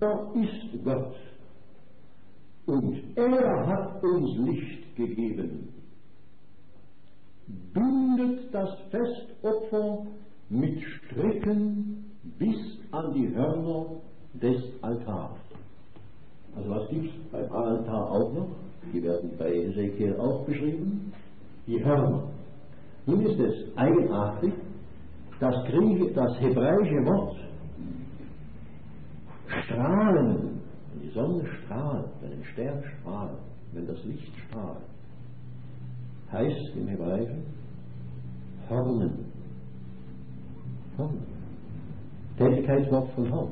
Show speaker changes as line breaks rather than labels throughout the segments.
ist Gott und er hat uns Licht gegeben. Bindet das Festopfer mit Stricken bis an die Hörner des Altars. Also was gibt es beim Altar auch noch? Die werden bei Ezekiel auch beschrieben. Die Hörner. Nun ist es eigenartig, das hebräische Wort strahlen, wenn die Sonne strahlt, wenn ein Stern strahlt, wenn das Licht strahlt, heißt im Hebräischen Hornen. Hornen. Tätigkeitswort von Horn.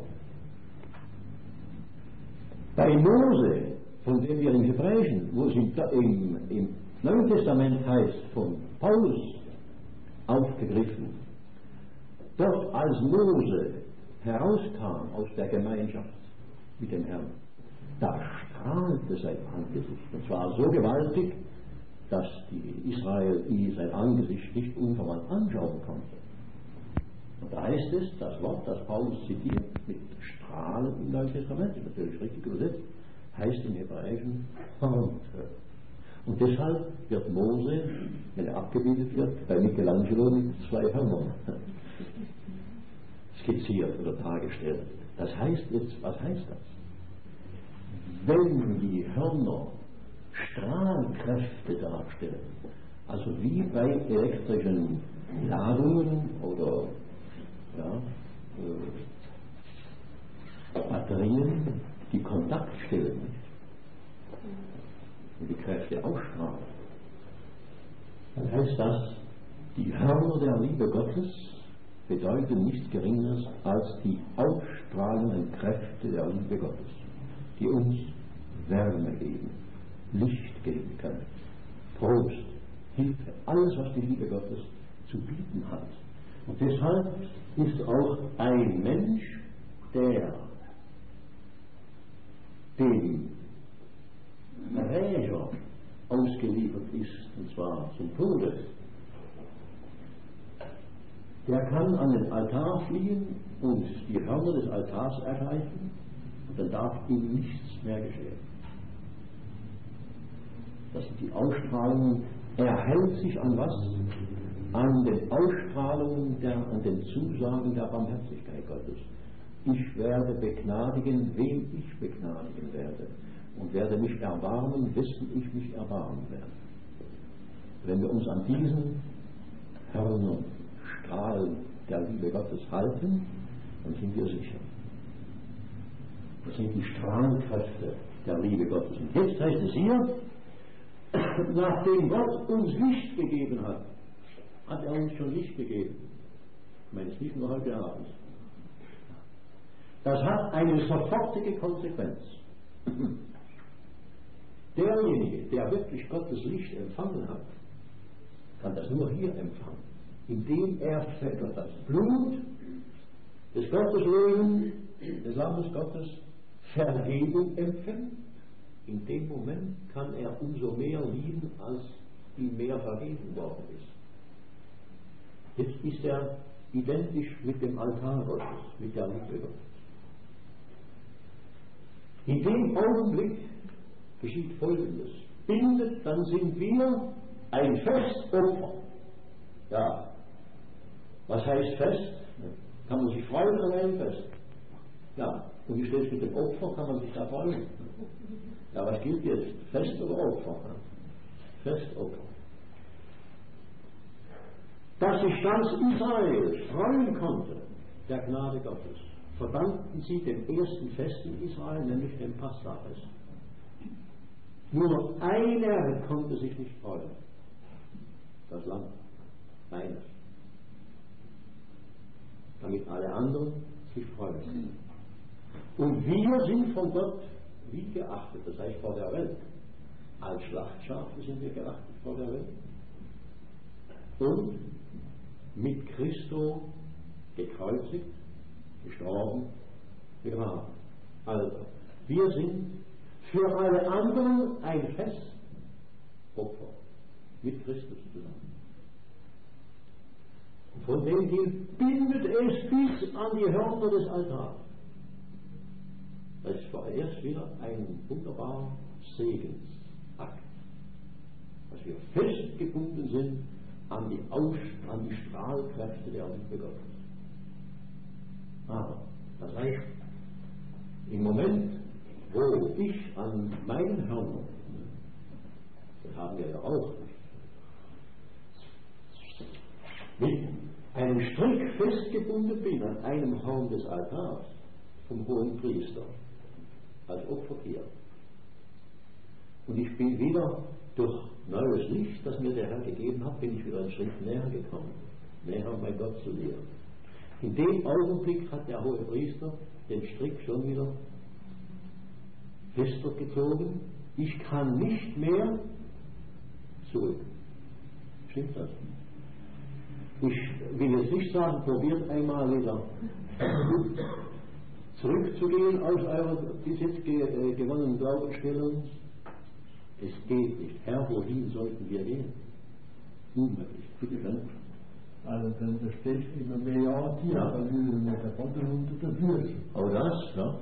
Bei Mose, von dem wir im Hebräischen, wo es im Neuen Testament heißt, von Paulus aufgegriffen, dort als Mose herauskam aus der Gemeinschaft mit dem Herrn, da strahlte sein Angesicht, und zwar so gewaltig, dass die Israel sein Angesicht nicht unverwandt anschauen konnte. Und da heißt es, das Wort, das Paulus zitiert, mit Strahlen im Neuen Testament, ist natürlich richtig übersetzt, heißt im Hebräischen Horn. Und deshalb wird Mose, wenn er abgebildet wird, bei Michelangelo mit 2 Hörnern skizziert oder dargestellt. Das heißt jetzt, was heißt das? Wenn die Hörner Strahlenkräfte darstellen, also wie bei elektrischen Ladungen oder Batterien, die Kontakt stellen und die Kräfte ausstrahlen, dann heißt das, die Hörner der Liebe Gottes bedeuten nichts Geringeres als die ausstrahlenden Kräfte der Liebe Gottes, die uns Wärme geben, Licht geben können, Trost, Hilfe, alles, was die Liebe Gottes zu bieten hat. Und deshalb ist auch ein Mensch, der dem Rächer ausgeliefert ist, und zwar zum Tode, der kann an den Altar fliehen und die Hörner des Altars erreichen, und dann darf ihm nichts mehr geschehen. Das sind die Ausstrahlungen. Er hält sich an was? An den Ausstrahlungen, an den Zusagen der Barmherzigkeit Gottes. Ich werde begnadigen, wen ich begnadigen werde, und werde mich erbarmen, wessen ich mich erbarmen werde. Wenn wir uns an diesen Hörnern, Strahlen der Liebe Gottes halten, dann sind wir sicher. Das sind die Strahlenkräfte der Liebe Gottes. Und jetzt heißt es hier, nachdem Gott uns Licht gegeben hat, hat er uns schon Licht gegeben. Ich meine, es nicht nur heute Abend. Das hat eine sofortige Konsequenz. Derjenige, der wirklich Gottes Licht empfangen hat, kann das nur hier empfangen, indem er für das Blut des Gotteslebens, des Lammes Gottes, Vergebung empfängt. In dem Moment kann er umso mehr lieben, als ihm mehr vergeben worden ist. Jetzt ist er identisch mit dem Altar Gottes, mit der Liebe Gottes. In dem Augenblick geschieht Folgendes. Bindet, dann sind wir ein Festopfer. Ja. Was heißt Fest? Kann man sich freuen an einem Fest? Ja. Und wie steht es mit dem Opfer? Kann man sich da freuen? Ja, was gilt jetzt? Fest oder Opfer? Festopfer. Dass sich ganz Israel freuen konnte, der Gnade Gottes, verdankten sie dem ersten Fest in Israel, nämlich dem Passafest. Nur einer konnte sich nicht freuen. Das Lamm. Eines. Damit alle anderen sich freuen. Und wir sind von Gott wie geachtet, das heißt vor der Welt. Als Schlachtschafe sind wir geachtet vor der Welt. Und mit Christo gekreuzigt, gestorben, begraben. Also, wir sind für alle anderen ein Festopfer mit Christus zusammen. Und von dem gilt, bindet es bis an die Hörner des Altars. das war erst wieder ein wunderbarer Segensakt, dass wir festgebunden sind an die Strahlkräfte der Liebe Gottes. Aber das heißt, im Moment, wo ich an meinen Hörnern, das haben wir ja auch, mit einem Strick festgebunden bin an einem Horn des Altars vom hohen Priester als Opfertier. Und ich bin wieder durch neues Licht, das mir der Herr gegeben hat, bin ich wieder einen Schritt näher gekommen, näher bei Gott zu dir. In dem Augenblick hat der hohe Priester den Strick schon wieder fester gezogen. Ich kann nicht mehr zurück. Stimmt das? Ich will jetzt nicht sagen, probiert einmal wieder zurückzugehen aus eurer bis jetzt gewonnenen Glaubensstellung. Es geht nicht. Herr, wohin sollten wir gehen? Unmöglich. Bitte schön.
Also dann steht immer mehr Jahre hier, weil wir mit der Botten unter der Füße.
Oh das, ja.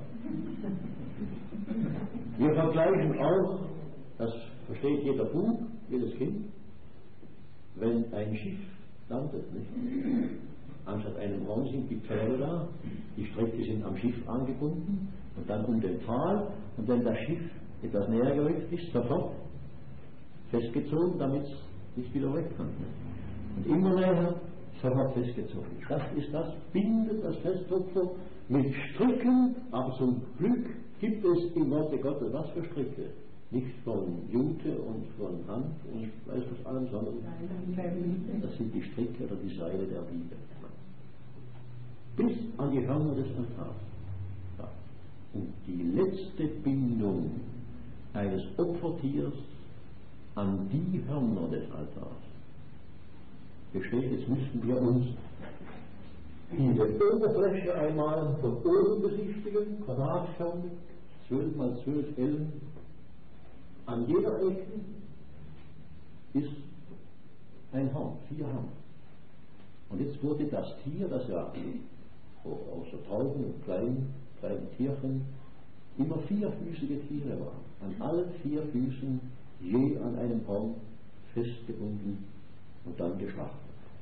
Wir vergleichen auch, das versteht jeder Bub, jedes Kind, wenn ein Schiff landet, nicht? Anstatt einem Horn sind die Pfähle da, die Strecke sind am Schiff angebunden und dann um den Pfahl, und wenn das Schiff etwas näher gerückt ist, sofort festgezogen, damit es nicht wieder weg kann. Und immer näher, sofort festgezogen. Das ist das, bindet das Festopfer mit Stricken, aber zum Glück gibt es im Worte Gottes was für Stricke. Nicht von Jute und von Hand und weiß was allem, sondern das sind die Stricke oder die Seile der Liebe. Bis an die Hörner des Altars. Ja. Und die letzte Bindung eines Opfertiers an die Hörner des Altars besteht, jetzt müssen wir uns in der Oberfläche einmal von oben besichtigen, quadratförmig, 12 mal 12 Ellen. An jeder Ecke ist ein Horn, 4 Hörner. Und jetzt wurde das Tier, das ja außer Tauben und kleinen Tierchen immer 4-füßige Tiere war, an allen 4 Füßen je an einem Horn festgebunden und dann geschlachtet.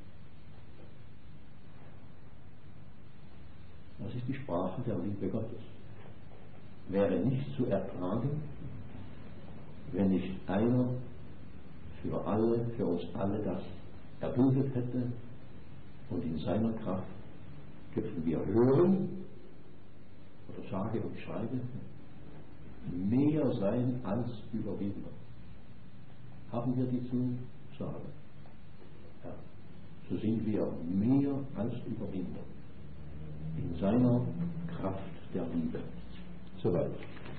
Das ist die Sprache der Liebe Gottes. Wäre nicht zu ertragen, wenn nicht einer für uns alle das erduldet hätte, und in seiner Kraft dürfen wir hören oder sage und schreibe mehr sein als Überwinder. Haben wir die zu sagen? Ja. So sind wir mehr als Überwinder in seiner Kraft der Liebe. Soweit.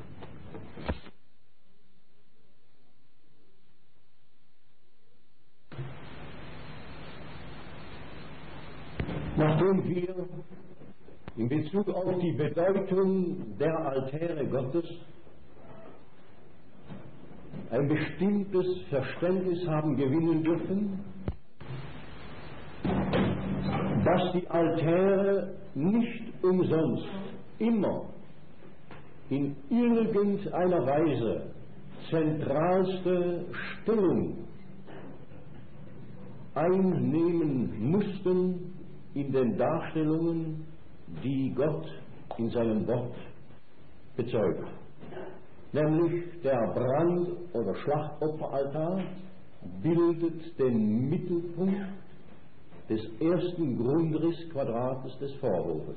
Nachdem wir in Bezug auf die Bedeutung der Altäre Gottes ein bestimmtes Verständnis haben gewinnen dürfen, dass die Altäre nicht umsonst immer in irgendeiner Weise zentralste Stellung einnehmen mussten in den Darstellungen, die Gott in seinem Wort bezeugt. Nämlich der Brand- oder Schlachtopferaltar bildet den Mittelpunkt des ersten Grundrissquadrates des Vorhofes.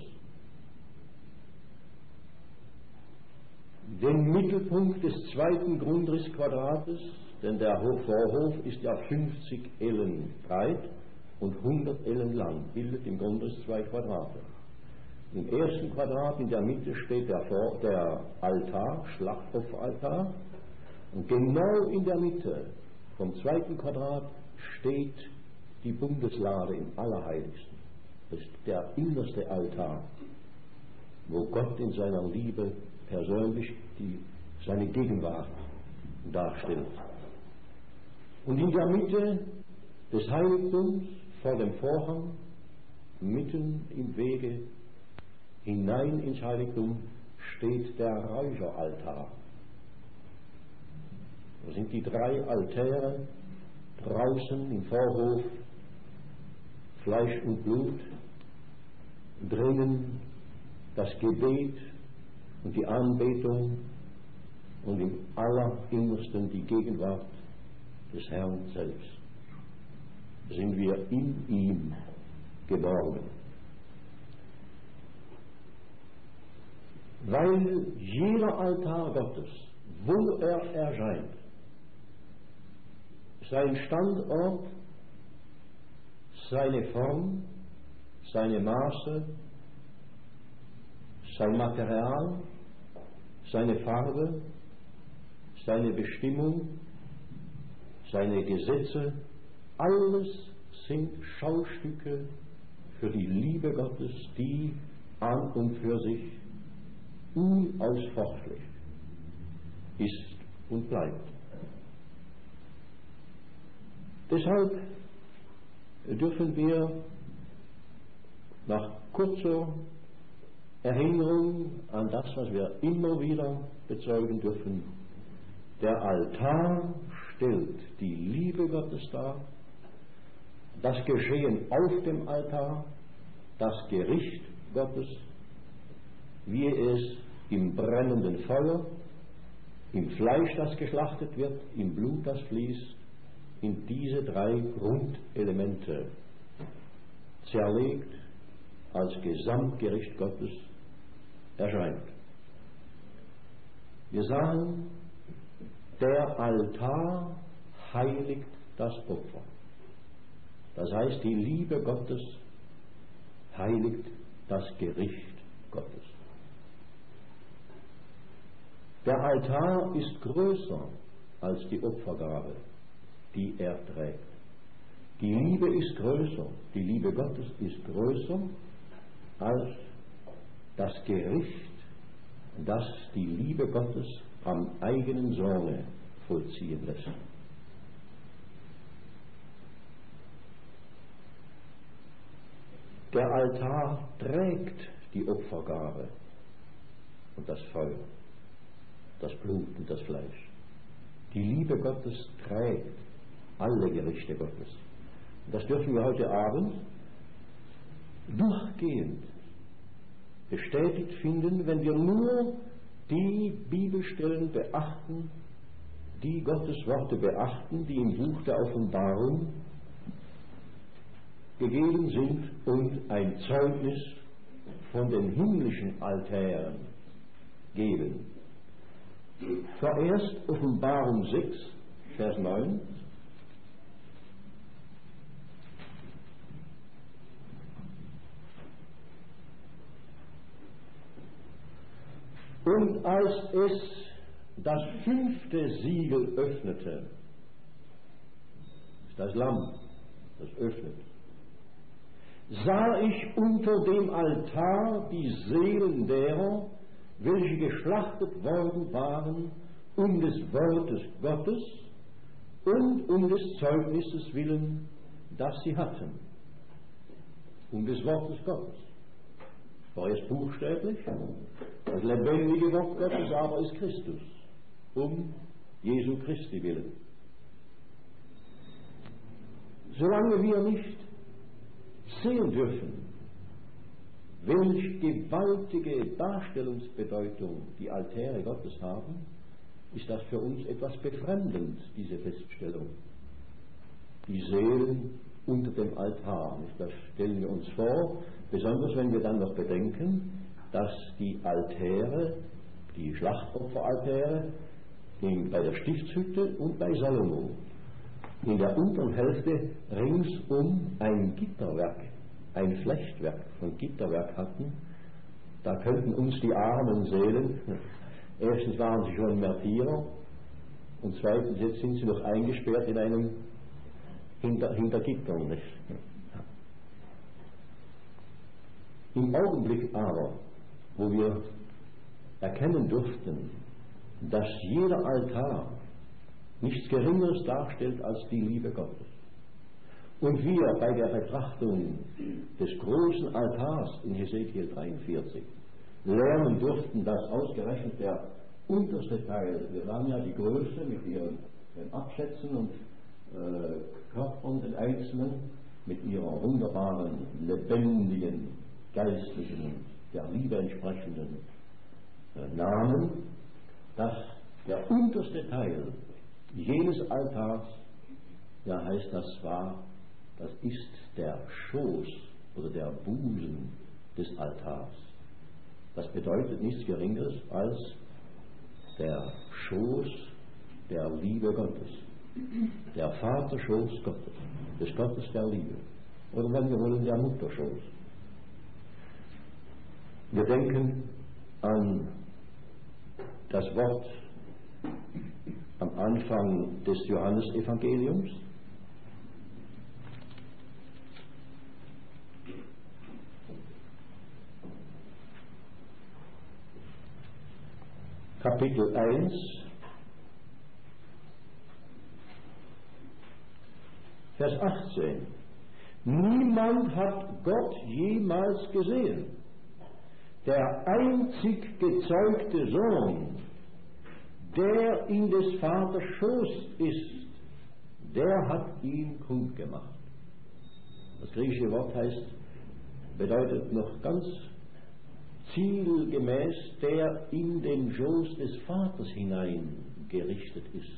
Den Mittelpunkt des zweiten Grundrissquadrates, denn der Vorhof ist ja 50 Ellen breit und 100 Ellen lang, bildet im Grundriss 2 Quadrate. Im ersten Quadrat in der Mitte steht der Altar, Schlachtopferaltar, und genau in der Mitte vom zweiten Quadrat steht die Bundeslade im Allerheiligsten. Das ist der innerste Altar, wo Gott in seiner Liebe persönlich seine Gegenwart darstellt. Und in der Mitte des Heiligtums, vor dem Vorhang, mitten im Wege hinein ins Heiligtum, steht der Räucheraltar. Da sind die 3 Altäre draußen im Vorhof, Fleisch und Blut, drinnen das Gebet und die Anbetung und im Allerinnersten die Gegenwart des Herrn selbst. Sind wir in ihm geborgen. Weil jeder Altar Gottes, wo er erscheint, sein Standort, seine Form, seine Maße, sein Material, seine Farbe, seine Bestimmung, seine Gesetze, alles sind Schaustücke für die Liebe Gottes, die an und für sich unausforschlich ist und bleibt. Deshalb dürfen wir nach kurzer Erinnerung an das, was wir immer wieder bezeugen dürfen, der Altar stellt die Liebe Gottes dar, das Geschehen auf dem Altar, das Gericht Gottes, wie es im brennenden Feuer, im Fleisch, das geschlachtet wird, im Blut, das fließt, in diese 3 Grundelemente zerlegt als Gesamtgericht Gottes erscheint. Wir sagen, der Altar heiligt das Opfer. Das heißt, die Liebe Gottes heiligt das Gericht Gottes. Der Altar ist größer als die Opfergabe, die er trägt. Die Liebe ist größer, die Liebe Gottes ist größer als das Gericht, das die Liebe Gottes am eigenen Sohne vollziehen lässt. Der Altar trägt die Opfergabe und das Feuer, das Blut und das Fleisch. Die Liebe Gottes trägt alle Gerichte Gottes. Und das dürfen wir heute Abend durchgehend bestätigt finden, wenn wir nur die Bibelstellen beachten, die Gottes Worte beachten, die im Buch der Offenbarung gegeben sind und ein Zeugnis von den himmlischen Altären geben. Vorerst Offenbarung 6, Vers 9. Und als es das 5. Siegel öffnete, das Lamm, das öffnet, sah ich unter dem Altar die Seelen derer, welche geschlachtet worden waren, um des Wortes Gottes und um des Zeugnisses willen, das sie hatten. Um des Wortes Gottes. Vorerst buchstäblich, das lebendige Wort Gottes aber ist Christus, um Jesu Christi willen. Solange wir nicht sehen dürfen, welch gewaltige Darstellungsbedeutung die Altäre Gottes haben, ist das für uns etwas befremdend, diese Feststellung. Die Seelen unter dem Altar. Das stellen wir uns vor, besonders wenn wir dann noch bedenken, dass die Altäre, die Schlachtopferaltäre, bei der Stiftshütte und bei Salomo in der unteren Hälfte ringsum ein Gitterwerk, ein Flechtwerk von Gitterwerk hatten. Da könnten uns die armen Seelen, erstens waren sie schon Märtyrer und zweitens jetzt sind sie noch eingesperrt in einem hinter Gittern. Nicht? Im Augenblick aber, wo wir erkennen durften, dass jeder Altar nichts Geringeres darstellt als die Liebe Gottes, und wir bei der Betrachtung des großen Altars in Hesekiel 43 lernen durften, dass ausgerechnet der unterste Teil, wir sagen ja die Größe mit ihren Absätzen und Körpern den Einzelnen, mit ihrer wunderbaren, lebendigen, geistlichen und der Liebe entsprechenden Namen, dass der unterste Teil jenes Altars, ja heißt das ist der Schoß oder der Busen des Altars. Das bedeutet nichts Geringeres als der Schoß der Liebe Gottes, der Vaterschoß Gottes, des Gottes der Liebe, oder wenn wir wollen, der Mutterschoß. Wir denken an das Wort am Anfang des Johannesevangeliums. Kapitel 1, Vers 18. Niemand hat Gott jemals gesehen. Der einzig gezeugte Sohn, der in des Vaters Schoß ist, der hat ihn kundgemacht. Das griechische Wort bedeutet noch ganz zielgemäß, der in den Schoß des Vaters hineingerichtet ist.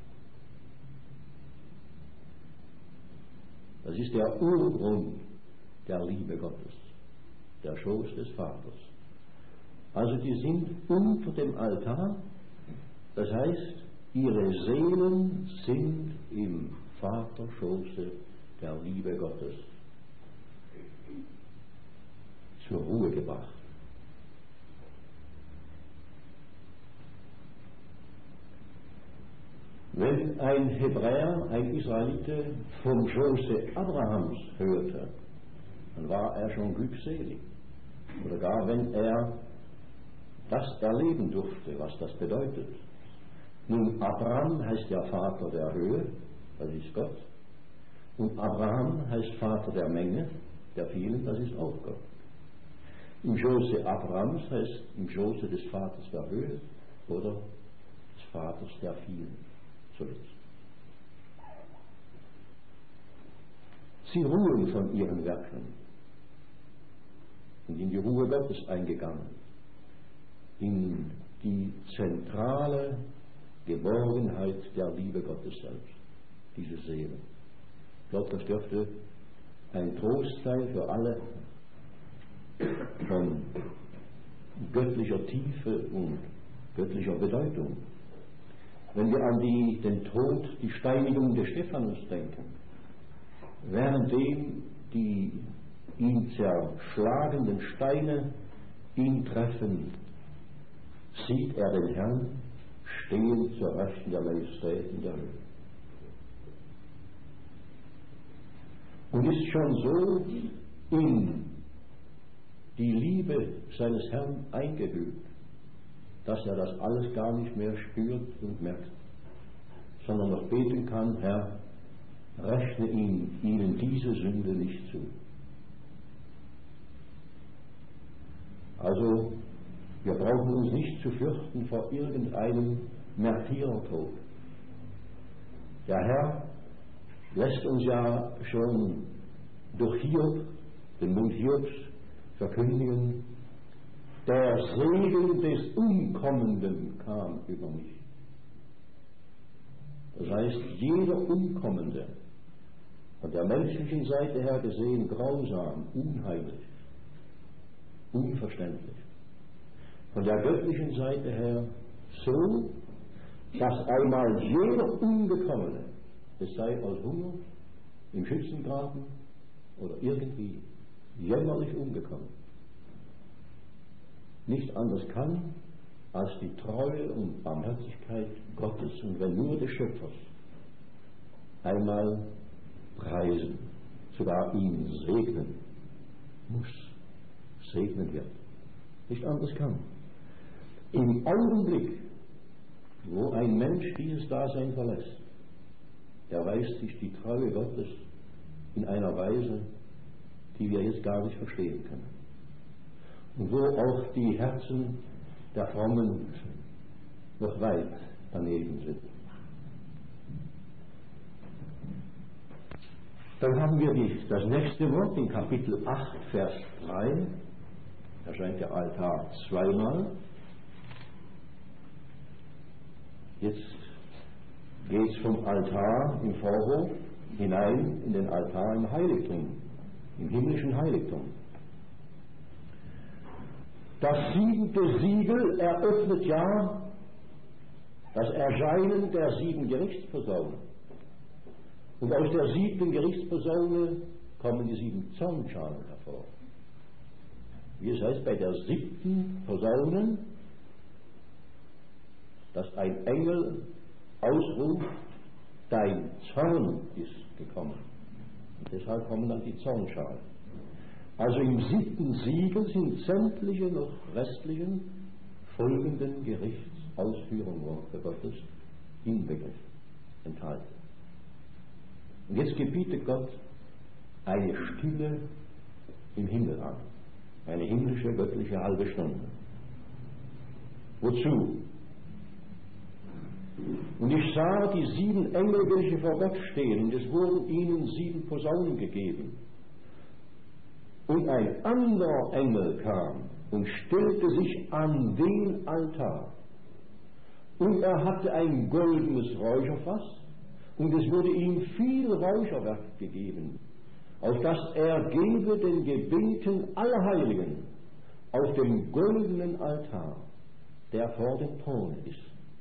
Das ist der Urgrund der Liebe Gottes, der Schoß des Vaters. Also die sind unter dem Altar, das heißt, ihre Seelen sind im Vaterschoße der Liebe Gottes zur Ruhe gebracht. Wenn ein Hebräer, ein Israelite vom Schoße Abrahams hörte, dann war er schon glückselig. Oder gar wenn er das erleben durfte, was das bedeutet. Nun, Abraham heißt ja Vater der Höhe, das ist Gott. Und Abraham heißt Vater der Menge, der vielen, das ist auch Gott. Im Schoße Abrahams heißt im Schoße des Vaters der Höhe oder des Vaters der vielen. Zuletzt. Sie ruhen von ihren Werken und in die Ruhe Gottes eingegangen, in die zentrale Geborgenheit der Liebe Gottes selbst, diese Seele. Ich glaube, das dürfte ein Trost sein für alle von göttlicher Tiefe und göttlicher Bedeutung. Wenn wir an den Tod, die Steinigung des Stephanus denken, währenddem die ihn zerschlagenden Steine ihn treffen, sieht er den Herrn stehen zur Rechten der Majestät in der Höhe. Und ist schon so in die Liebe seines Herrn eingehüllt, dass er das alles gar nicht mehr spürt und merkt, sondern noch beten kann: Herr, rechne ihnen diese Sünde nicht zu. Also, wir brauchen uns nicht zu fürchten vor irgendeinem Märtyrertod. Der Herr lässt uns ja schon durch Hiob, den Mund Hiobs, verkündigen: Der Segen des Umkommenden kam über mich. Das heißt, jeder Umkommende, von der menschlichen Seite her gesehen, grausam, unheimlich, unverständlich. Von der göttlichen Seite her so, dass einmal jeder Umgekommene, es sei aus Hunger, im Schützengraben oder irgendwie jämmerlich umgekommen, nicht anders kann, als die Treue und Barmherzigkeit Gottes und wenn nur des Schöpfers einmal preisen, sogar ihn segnen muss, segnen wird. Nicht anders kann. Im Augenblick, wo ein Mensch dieses Dasein verlässt, erweist sich die Treue Gottes in einer Weise, die wir jetzt gar nicht verstehen können. und wo auch die Herzen der Frommen noch weit daneben sind. Dann haben wir das nächste Wort in Kapitel 8, Vers 3. Da erscheint der Altar zweimal. Jetzt geht es vom Altar im Vorhof hinein in den Altar im Heiligtum, im himmlischen Heiligtum. Das 7. Siegel eröffnet ja das Erscheinen der 7 Gerichtsposaunen. Und aus der 7. Gerichtsposaune kommen die 7 Zornschalen hervor. Wie es heißt bei der 7. Posaune, dass ein Engel ausruft, dein Zorn ist gekommen. Und deshalb kommen dann die Zornschalen. Also im 7. Siegel sind sämtliche noch restlichen folgenden Gerichtsausführungen Gottes inbegriffen, enthalten. Und jetzt gebietet Gott eine Stille im Himmel an, eine himmlische, göttliche halbe Stunde. Wozu? Und ich sah die 7 Engel, welche vor Gott stehen, und es wurden ihnen 7 Posaunen gegeben. Und ein anderer Engel kam und stellte sich an den Altar. Und er hatte ein goldenes Räucherfass, und es wurde ihm viel Räucherwerk gegeben, auf das er gebe den Gebeten aller Heiligen auf dem goldenen Altar, der vor dem Thron ist.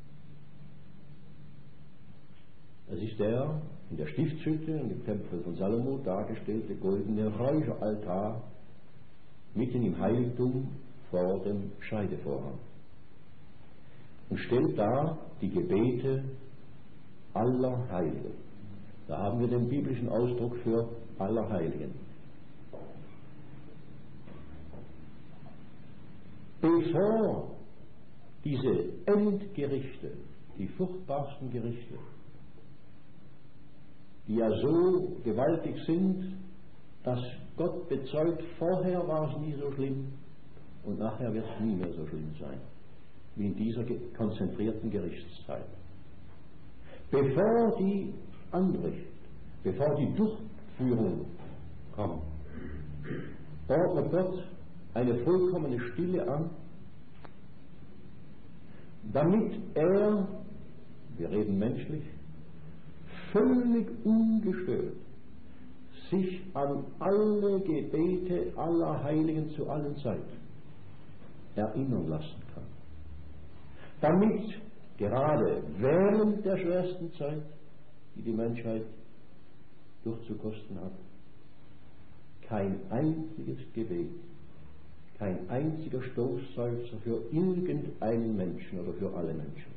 Das ist der in der Stiftshütte und im Tempel von Salomo dargestellte goldene Räucheraltar mitten im Heiligtum vor dem Scheidevorhang und stellt da die Gebete aller Heiligen. Da haben wir den biblischen Ausdruck für aller Heiligen. Bevor diese Endgerichte, die furchtbarsten Gerichte, die ja so gewaltig sind, dass Gott bezeugt, vorher war es nie so schlimm und nachher wird es nie mehr so schlimm sein, wie in dieser konzentrierten Gerichtszeit. Bevor die anbricht, bevor die Durchführung kommt, ordnet Gott eine vollkommene Stille an, damit er, wir reden menschlich, völlig ungestört sich an alle Gebete aller Heiligen zu allen Zeiten erinnern lassen kann. Damit gerade während der schwersten Zeit, die die Menschheit durchzukosten hat, kein einziges Gebet, kein einziger Stoßseufzer für irgendeinen Menschen oder für alle Menschen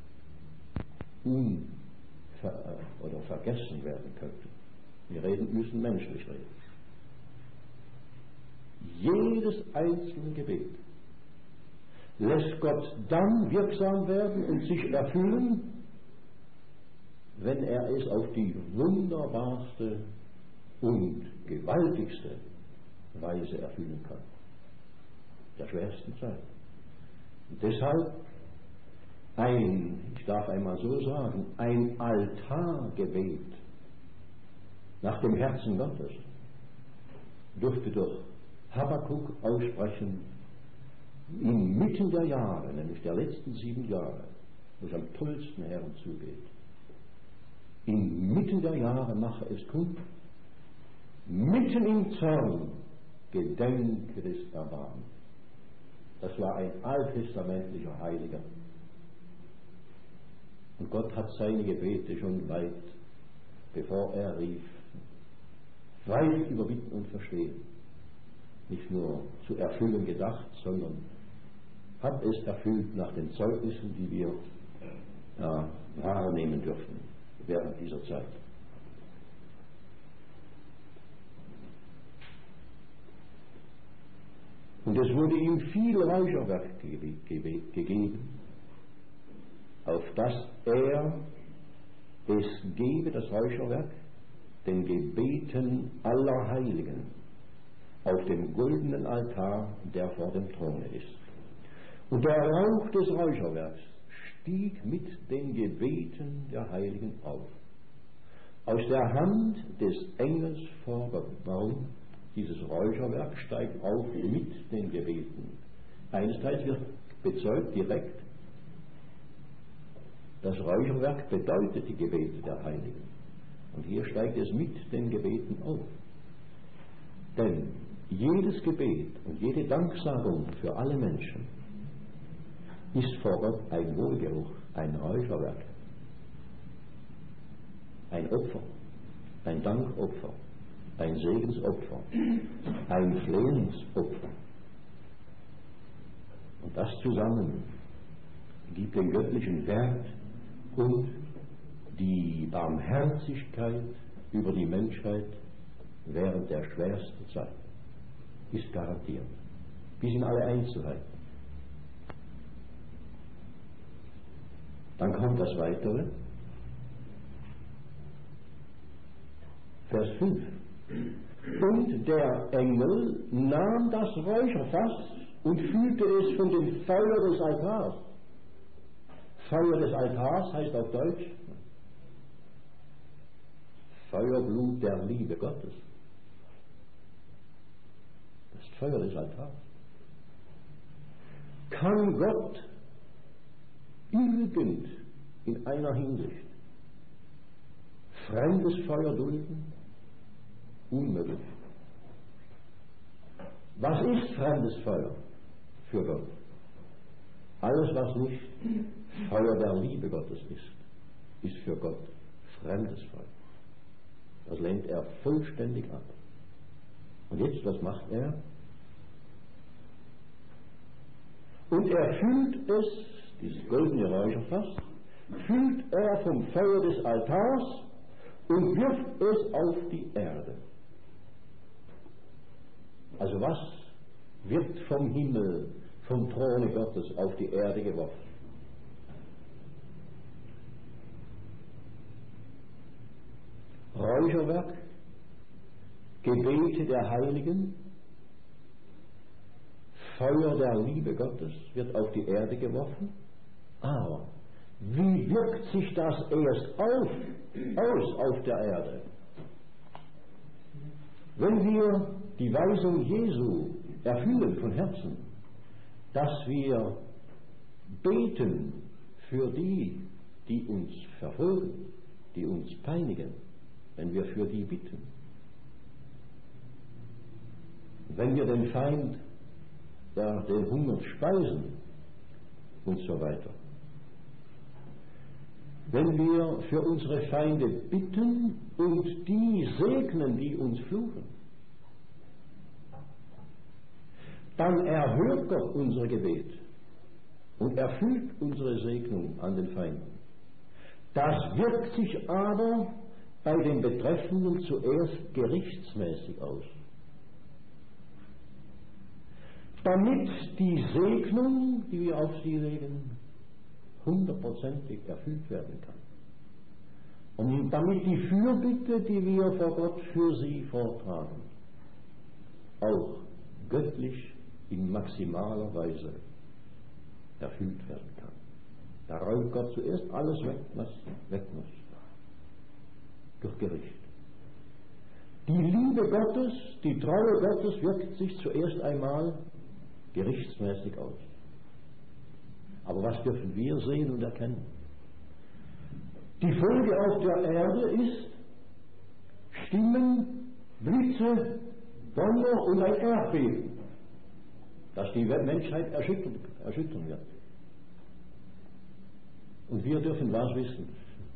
oder vergessen werden könnte. Wir müssen menschlich reden. Jedes einzelne Gebet lässt Gott dann wirksam werden und sich erfüllen, wenn er es auf die wunderbarste und gewaltigste Weise erfüllen kann. Der schwersten Zeit. Und deshalb ich darf einmal so sagen, ein Altargebet nach dem Herzen Gottes durfte doch Habakuk aussprechen inmitten der Jahre, nämlich der letzten 7 Jahre, wo es am tollsten Herrn zugeht. Inmitten der Jahre mache es kund, mitten im Zorn gedenke des Erbarmens. Das war ein alttestamentlicher Heiliger. Und Gott hat seine Gebete schon weit, bevor er rief, weit über Bitten und Verstehen, nicht nur zu erfüllen gedacht, sondern hat es erfüllt nach den Zeugnissen, die wir wahrnehmen dürfen während dieser Zeit. Und es wurde ihm viel Räucherwerk gegeben, auf das er es gebe, das Räucherwerk, den Gebeten aller Heiligen, auf dem goldenen Altar, der vor dem Throne ist. Und der Rauch des Räucherwerks stieg mit den Gebeten der Heiligen auf. Aus der Hand des Engels vor Gott. Warum? Dieses Räucherwerk steigt auf mit den Gebeten. Einerseits wird bezeugt direkt, das Räucherwerk bedeutet die Gebete der Heiligen. Und hier steigt es mit den Gebeten auf. Denn jedes Gebet und jede Danksagung für alle Menschen ist vor Gott ein Wohlgeruch, ein Räucherwerk, ein Opfer, ein Dankopfer, ein Segensopfer, ein Flehensopfer. Und das zusammen gibt den göttlichen Wert und die Barmherzigkeit über die Menschheit während der schwersten Zeit. Ist garantiert. Bis in alle Einzelheiten. Dann kommt das Weitere. Vers 5. Und der Engel nahm das Räucherfass und füllte es von dem Feuer des Altars. Feuer des Altars heißt auf Deutsch Feuerblut der Liebe Gottes. Das Feuer des Altars. Kann Gott irgend in einer Hinsicht fremdes Feuer dulden? Unmöglich. Was ist fremdes Feuer für Gott? Alles, was nicht Feuer der Liebe Gottes ist für Gott fremdes Feuer. Das lehnt er vollständig ab. Und jetzt, was macht er? Und er füllt es, dieses goldene Räucherfass, füllt er vom Feuer des Altars und wirft es auf die Erde. Also was wird vom Himmel, vom Throne Gottes auf die Erde geworfen? Räucherwerk, Gebete der Heiligen, Feuer der Liebe Gottes wird auf die Erde geworfen. Aber wie wirkt sich das erst aus auf der Erde? Wenn wir die Weisung Jesu erfüllen von Herzen, dass wir beten für die, die uns verfolgen, die uns peinigen, wenn wir für die bitten, wenn wir den Feind, den Hunger speisen und so weiter, wenn wir für unsere Feinde bitten und die segnen, die uns fluchen, dann erhört Gott unser Gebet und erfüllt unsere Segnung an den Feinden. Das wirkt sich aber bei den Betreffenden zuerst gerichtsmäßig aus, damit die Segnung, die wir auf sie legen, hundertprozentig erfüllt werden kann. Und damit die Fürbitte, die wir vor Gott für sie vortragen, auch göttlich in maximaler Weise erfüllt werden kann. Da räumt Gott zuerst alles weg, was weg muss. Durch Gericht. Die Liebe Gottes, die Treue Gottes wirkt sich zuerst einmal gerichtsmäßig aus. Aber was dürfen wir sehen und erkennen? Die Folge auf der Erde ist Stimmen, Blitze, Donner und ein Erdbeben, das die Menschheit erschüttern wird. Und wir dürfen was wissen?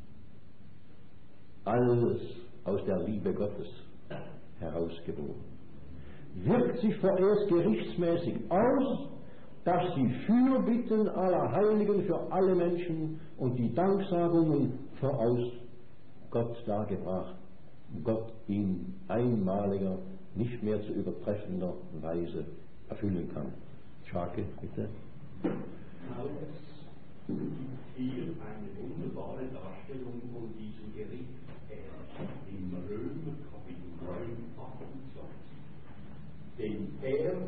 Alles aus der Liebe Gottes herausgeboren. Wirkt sich vorerst gerichtsmäßig aus, dass die Fürbitten aller Heiligen für alle Menschen und die Danksagungen voraus Gott dargebracht, Gott in einmaliger, nicht mehr zu übertreffender Weise erfüllen kann. Scharke, bitte.
Paulus gibt hier eine wunderbare Darstellung von diesem Gericht im Römer Kapitel 9, 28.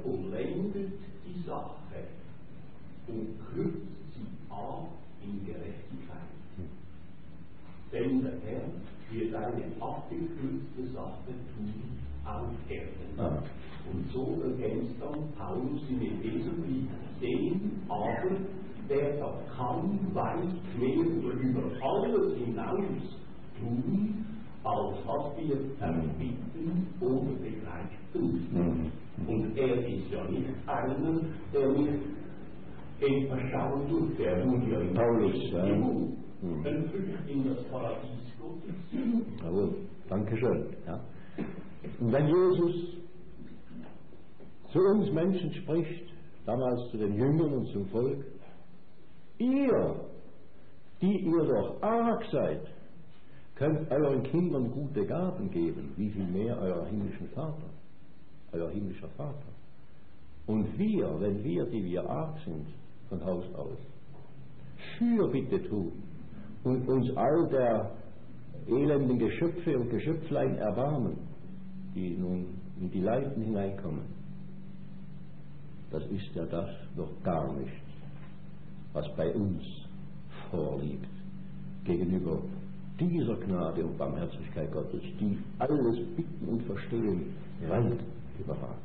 vollendet die Sache und kürzt sie ab in Gerechtigkeit. Denn der Herr wird eine abgekürzte Sache tun auf Erden. Und so ergänzt dann Paulus im Epheserbrief den, aber der kann weit mehr über alles hinaus tun, als was wir erbitten oder begreifen. Und er ist ja nicht einer, der nicht etwas schauen durfte. Er wurde ja in Paulus entrückt in das Paradies Gottes.
Jawohl, danke schön. Ja. Und wenn Jesus zu uns Menschen spricht, damals zu den Jüngern und zum Volk, ihr, die ihr doch arg seid, könnt euren Kindern gute Gaben geben, wie viel mehr euer himmlischen Vater, euer himmlischer Vater. Und wir, wenn wir, die wir arg sind, von Haus aus, Fürbitte tun und uns all der elenden Geschöpfe und Geschöpflein erbarmen, die nun in die Leiden hineinkommen, das ist ja das noch gar nicht, was bei uns vorliegt, gegenüber dieser Gnade und Barmherzigkeit Gottes, die alles Bitten und Verstehen weit überragt.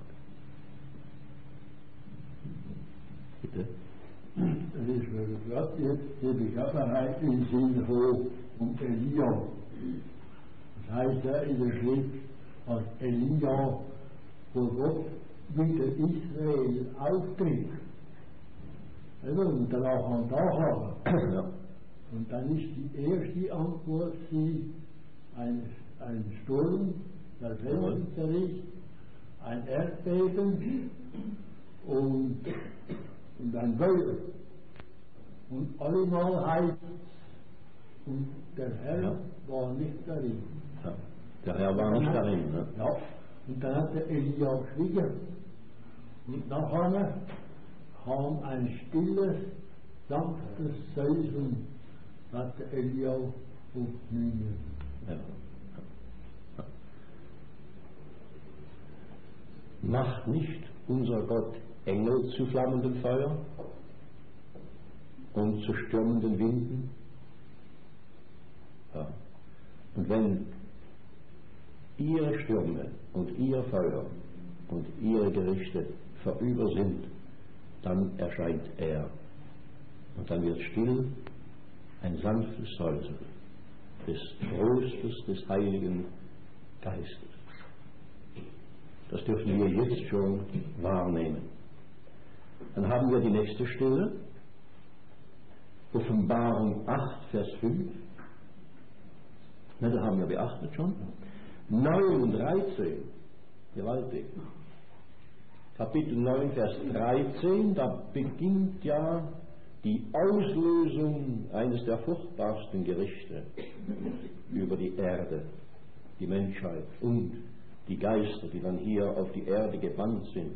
Bitte?
Das ist gerade jetzt die Begebenheit im Sinn von Elia. Das heißt ja in der Schrift, als Elia vor Gott wieder Israel auftritt. Und danach an Tag haben. Und dann ist die erste Antwort ein Sturm, der Felsenverricht, ein Erdbeben und ein Feuer. Und allemal heißt und der Herr war nicht darin.
Ja, der Herr war nicht darin. Ne?
Ja, und dann hat der Elia geschwiegen. Und nachher kam ein stilles, sanftes Säuseln, hat der Elia aufgenommen.
Ja. Macht nicht unser Gott Engel zu flammendem Feuer und zu stürmenden Winden? Ja. Und wenn ihre Stürme und ihr Feuer und ihre Gerichte vorüber sind, dann erscheint er. Und dann wird still ein sanftes Säuseln des Trostes des Heiligen Geistes. Das dürfen wir jetzt schon wahrnehmen. Dann haben wir die nächste Stelle, Offenbarung 8, Vers 5. Ne, da haben wir beachtet schon. 9 und 13, gewaltig. Kapitel 9, Vers 13, da beginnt ja die Auslösung eines der furchtbarsten Gerichte über die Erde, die Menschheit und die Geister, die dann hier auf die Erde gebannt sind.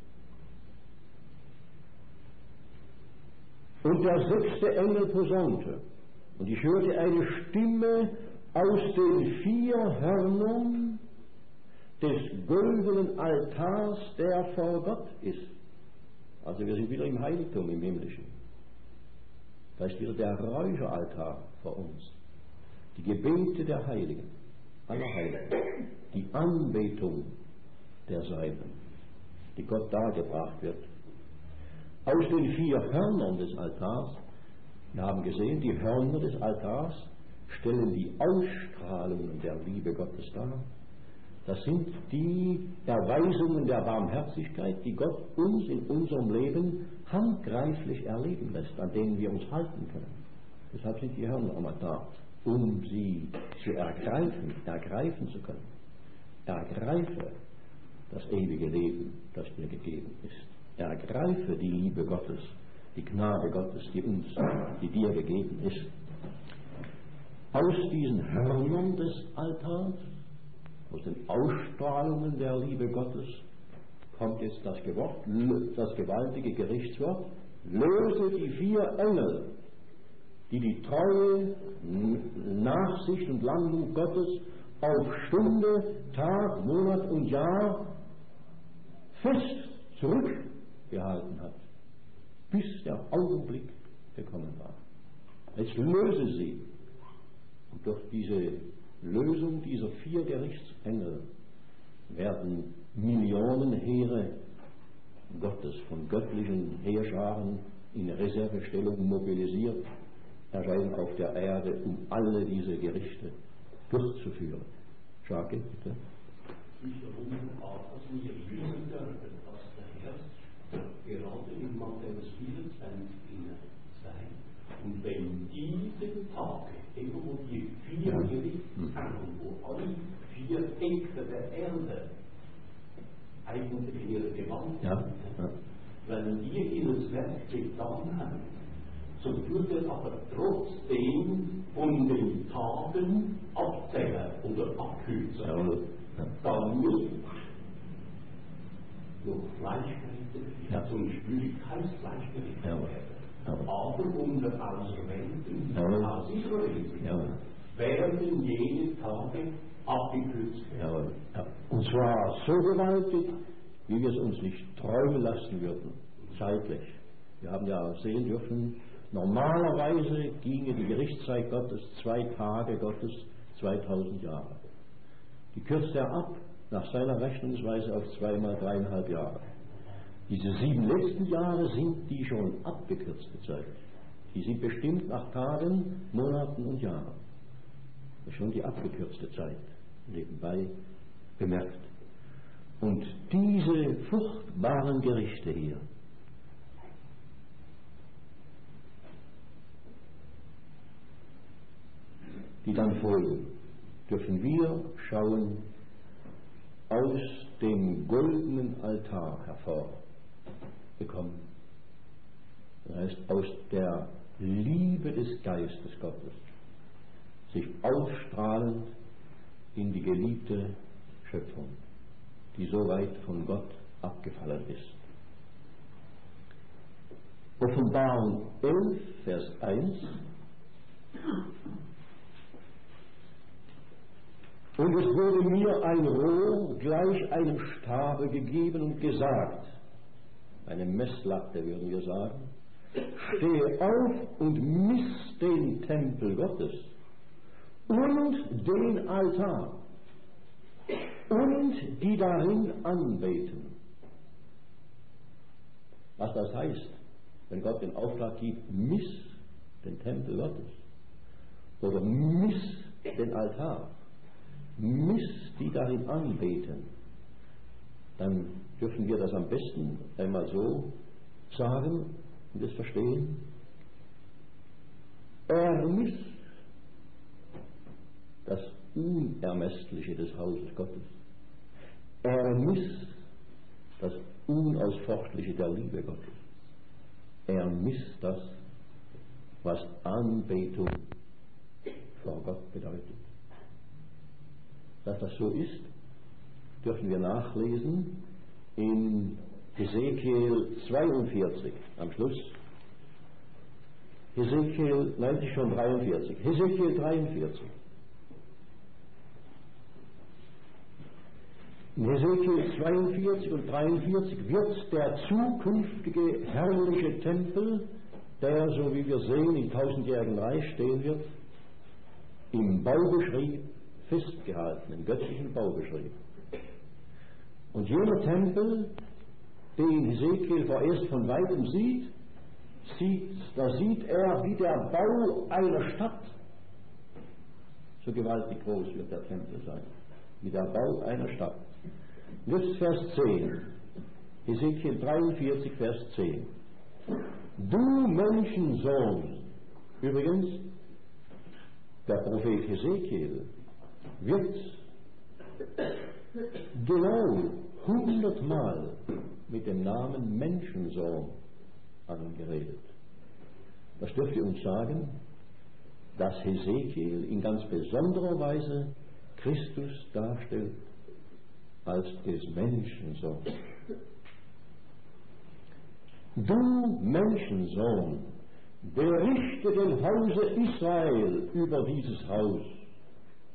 Und der 6. Engel posaunte, und ich hörte eine Stimme aus den 4 Hörnern des goldenen Altars, der vor Gott ist. Also wir sind wieder im Heiligtum, im Himmlischen. Da ist wieder der Räucheraltar vor uns. Die Gebete der Heiligen, aller Heiligen, die Anbetung der Seinen, die Gott dargebracht wird. Aus den 4 Hörnern des Altars, wir haben gesehen, die Hörner des Altars stellen die Ausstrahlungen der Liebe Gottes dar. Das sind die Erweisungen der Barmherzigkeit, die Gott uns in unserem Leben handgreiflich erleben lässt, an denen wir uns halten können. Deshalb sind die Hörner am Altar, um sie zu ergreifen zu können. Ergreife das ewige Leben, das dir gegeben ist. Ergreife die Liebe Gottes, die Gnade Gottes, die dir gegeben ist. Aus diesen Hörnern des Altars, aus den Ausstrahlungen der Liebe Gottes, kommt jetzt das gewaltige Gerichtswort: Löse die 4 Engel, die die treue Nachsicht und Langmut Gottes auf Stunde, Tag, Monat und Jahr zurückgehalten hat, bis der Augenblick gekommen war. Jetzt löse sie. Und durch diese Lösung dieser 4 Gerichtsengel werden Millionenheere Gottes von göttlichen Heerscharen in Reservestellung mobilisiert, erscheinen auf der Erde, um alle diese Gerichte durchzuführen. Schake, bitte.
Ich verwundere auch, dass wir wissen dürfen, dass der Herr gerade in Matthäus 24 sagt, und wenn diese Tage, eben wo die 4 Gerichtsengel, wo alle 4 Ecken der Erde eigentlich ihre Gewalt haben, wenn die ihres Werk getan haben, so wird er aber trotzdem von den Tagen abzählen oder abkürzen, damit durch Fleischgerichte zum Schwierigkeitsfleischgericht werden. Aber unter Auserwählten aus Israel werden jene Tage abgekürzt werden.
Und zwar so gewaltig, wie wir es uns nicht träumen lassen würden, zeitlich. Wir haben ja sehen dürfen, normalerweise ginge die Gerichtszeit Gottes 2 Tage Gottes 2000 Jahre. Die kürzt er ab nach seiner Rechnungsweise auf 2 mal 3,5 Jahre. Diese 7 letzten Jahre sind die schon abgekürzte Zeit. Die sind bestimmt nach Tagen, Monaten und Jahren. Das ist schon die abgekürzte Zeit, nebenbei bemerkt. Und diese furchtbaren Gerichte hier, die dann folgen, dürfen wir schauen aus dem goldenen Altar hervorbekommen. Das heißt, aus der Liebe des Geistes Gottes, sich ausstrahlend in die geliebte Schöpfung, die so weit von Gott abgefallen ist. Offenbarung 11, Vers 1. Und es wurde mir ein Rohr gleich einem Stabe gegeben und gesagt, eine Messlatte würden wir sagen, stehe auf und miss den Tempel Gottes und den Altar und die darin anbeten. Was das heißt, wenn Gott den Auftrag gibt, miss den Tempel Gottes oder miss den Altar, miss die darin anbeten, dann dürfen wir das am besten einmal so sagen und es verstehen. Miss das Unermessliche des Hauses Gottes. Miss das Unausforschliche der Liebe Gottes. Miss das, was Anbetung vor Gott bedeutet. Dass das so ist, dürfen wir nachlesen in Hesekiel 42 am Schluss. Hesekiel 43. Hesekiel 43. In Hesekiel 42 und 43 wird der zukünftige herrliche Tempel, der, so wie wir sehen, im 1000-jährigen Reich stehen wird, im Baubeschrieb festgehalten, im göttlichen Baubeschrieb. Und jener Tempel, den Hesekiel vorerst von weitem sieht, da sieht er wie der Bau einer Stadt. So gewaltig groß wird der Tempel sein, wie der Bau einer Stadt. Jetzt Vers 10, Hesekiel 43, Vers 10. Du Menschensohn, übrigens, der Prophet Hesekiel wird genau 100-mal mit dem Namen Menschensohn angeredet. Das dürfte uns sagen, dass Hesekiel in ganz besonderer Weise Christus darstellt als des Menschensohn. Du Menschensohn, berichte dem Hause Israel über dieses Haus,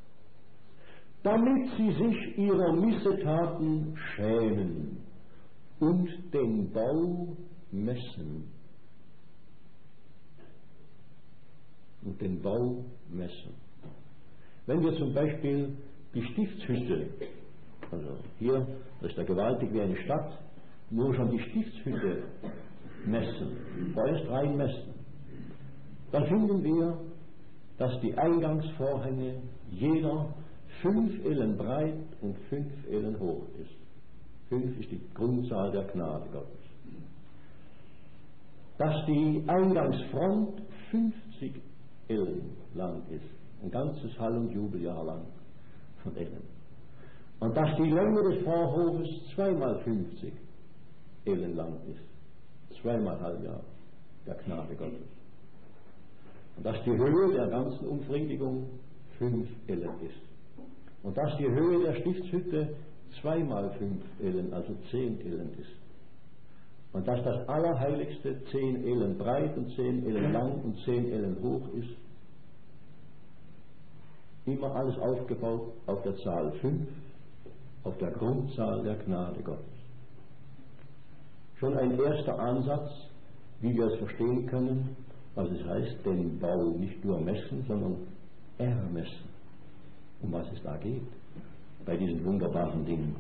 damit sie sich ihrer Missetaten schämen und den Bau messen. Und den Bau messen. Wenn wir zum Beispiel die Stiftshütte, also hier, das ist ja gewaltig wie eine Stadt, nur schon die Stiftshütte messen, vorerst rein messen, dann finden wir, dass die Eingangsvorhänge jeder 5 Ellen breit und 5 Ellen hoch ist. 5 ist die Grundzahl der Gnade Gottes. Dass die Eingangsfront 50 Ellen lang ist, ein ganzes Hall- und Jubeljahr lang von Ellen. Und dass die Länge des Vorhofes 2 mal 50 Ellen lang ist, 2 mal Halbjahr der Gnade Gottes. Und dass die Höhe der ganzen Umfriedigung 5 Ellen ist. Und dass die Höhe der Stiftshütte 2 mal 5 Ellen, also 10 Ellen ist. Und dass das Allerheiligste 10 Ellen breit und 10 Ellen lang und 10 Ellen hoch ist. Immer alles aufgebaut auf der Zahl 5, auf der Grundzahl der Gnade Gottes. Schon ein erster Ansatz, wie wir es verstehen können, was es heißt, den Bau nicht nur messen, sondern ermessen. Um was es da geht, bei diesen wunderbaren Dingen.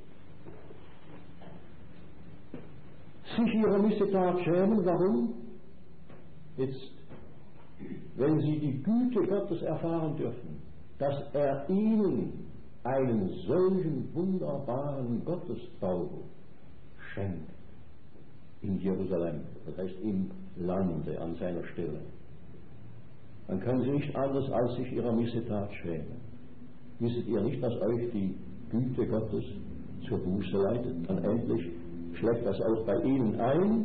Sich ihrer Missetat schämen, warum? Jetzt, wenn sie die Güte Gottes erfahren dürfen, dass er ihnen einen solchen wunderbaren Gottesbau schenkt in Jerusalem, das heißt im Lande an seiner Stelle, dann können sie nicht anders als sich ihrer Missetat schämen. Wisset ihr nicht, dass euch die Güte Gottes zur Buße leitet? Dann endlich schlägt das auch bei ihnen ein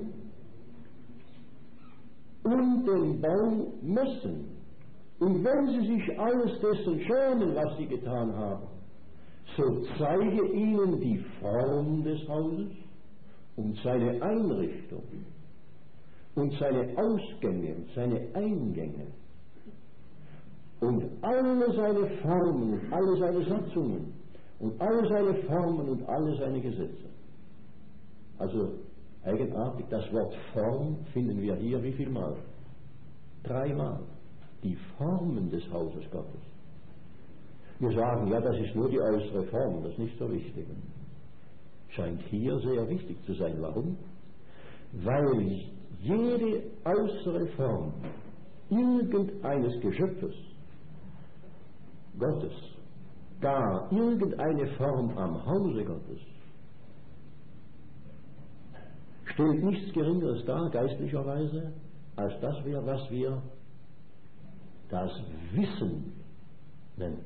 und den Bau messen. Und wenn sie sich alles dessen schämen, was sie getan haben, so zeige ihnen die Form des Hauses und seine Einrichtung und seine Ausgänge und seine Eingänge und alle seine Formen und alle seine Satzungen und alle seine Formen und alle seine Gesetze. Also eigenartig, das Wort Form finden wir hier wie viel Mal? 3 Mal. Die Formen des Hauses Gottes. Wir sagen, ja, das ist nur die äußere Form, das ist nicht so wichtig. Scheint hier sehr wichtig zu sein. Warum? Weil jede äußere Form irgendeines Geschöpfes Gottes, gar irgendeine Form am Hause Gottes, stellt nichts Geringeres dar, geistlicherweise, als das, was wir das Wissen nennen.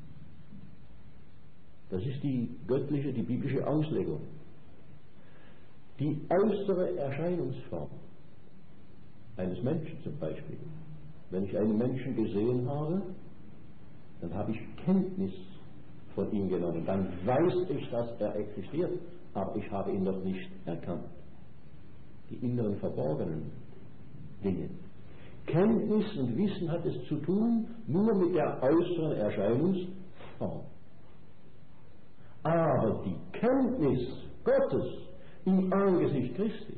Das ist die göttliche, die biblische Auslegung. Die äußere Erscheinungsform eines Menschen zum Beispiel. Wenn ich einen Menschen gesehen habe, dann habe ich Kenntnis von ihm genommen. Dann weiß ich, dass er existiert, aber ich habe ihn noch nicht erkannt. Die inneren verborgenen Dinge. Kenntnis und Wissen hat es zu tun nur mit der äußeren Erscheinungsform. Aber die Kenntnis Gottes im Angesicht Christi,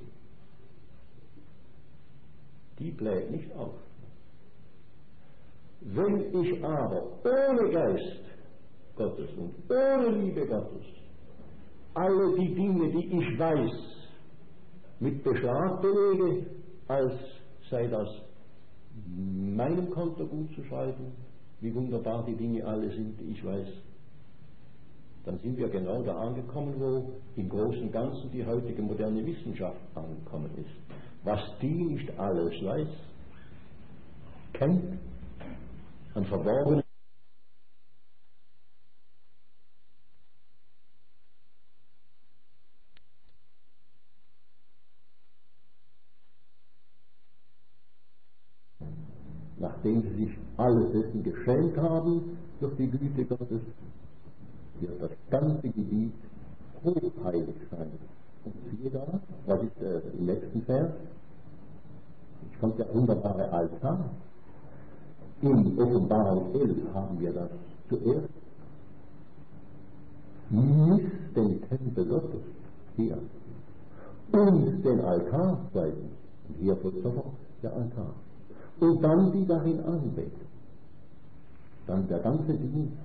die bleibt nicht auf. Wenn ich aber ohne Geist Gottes und ohne Liebe Gottes alle die Dinge, die ich weiß, mit Beschlag belege, als sei das meinem Konto gut zu schreiben, wie wunderbar die Dinge alle sind, die ich weiß, dann sind wir genau da angekommen, wo im Großen und Ganzen die heutige moderne Wissenschaft angekommen ist. Was die nicht alles weiß, kennt, an verborgenen nachdem sie sich alles dessen geschenkt haben durch die Güte Gottes, wird das ganze Gebiet hochheilig sein. Und siehe da, was ist im nächsten Vers? Jetzt kommt der wunderbare Altar. In Offenbarung 11 haben wir das zuerst. Misst den Tempel Gottes hier. und den Altar zweitens. Und hier folgt sofort der Altar. Und dann die darin Anbetung. Dann der ganze Dienst,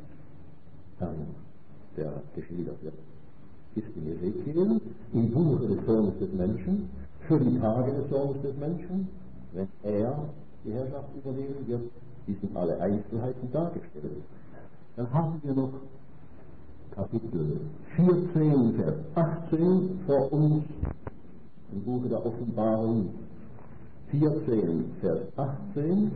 der geschildert wird, ist in Ezekiel, im Buche des Sohnes des Menschen, für die Tage des Sohnes des Menschen, wenn er die Herrschaft übernehmen wird, die sind alle Einzelheiten dargestellt. Dann haben wir noch Kapitel 14, Vers 18 vor uns, im Buche der Offenbarung, 14, Vers 18.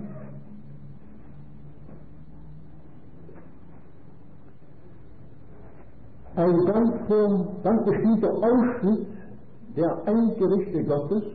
Ein ganz bestimmter Ausschnitt der Eingerichte Gottes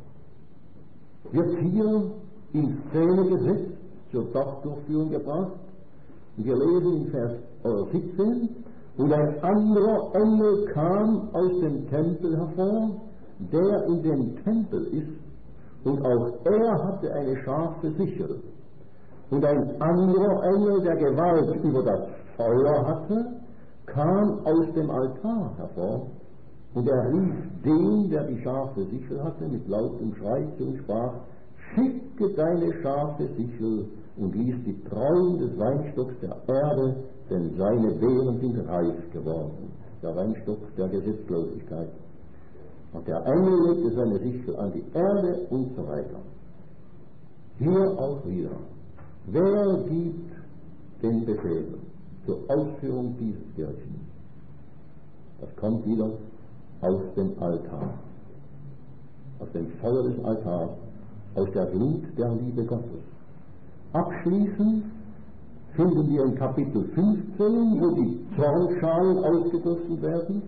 wird hier in Szene gesetzt, zur Tagdurchführung gebracht. Und wir lesen in Vers 17, und ein anderer Engel kam aus dem Tempel hervor, der in dem Tempel ist, und auch er hatte eine scharfe Sichel. Und ein anderer Engel, der Gewalt über das Feuer hatte, kam aus dem Altar hervor, und er rief den, der die scharfe Sichel hatte, mit lautem Schrei zu und sprach: Schicke deine scharfe Sichel und ließ die Trauben des Weinstocks der Erde, denn seine Beeren sind reif geworden. Der Weinstock der Gesetzlosigkeit. Und der Engel legte seine Sichel an die Erde und so weiter. Hier auch wieder. Wer gibt den Befehl zur Ausführung dieses Kirchen? Das kommt wieder aus dem Altar, aus dem Feuer des Altars, aus der Glut der Liebe Gottes. Abschließend finden wir in Kapitel 15, wo die Zornschalen ausgegossen werden,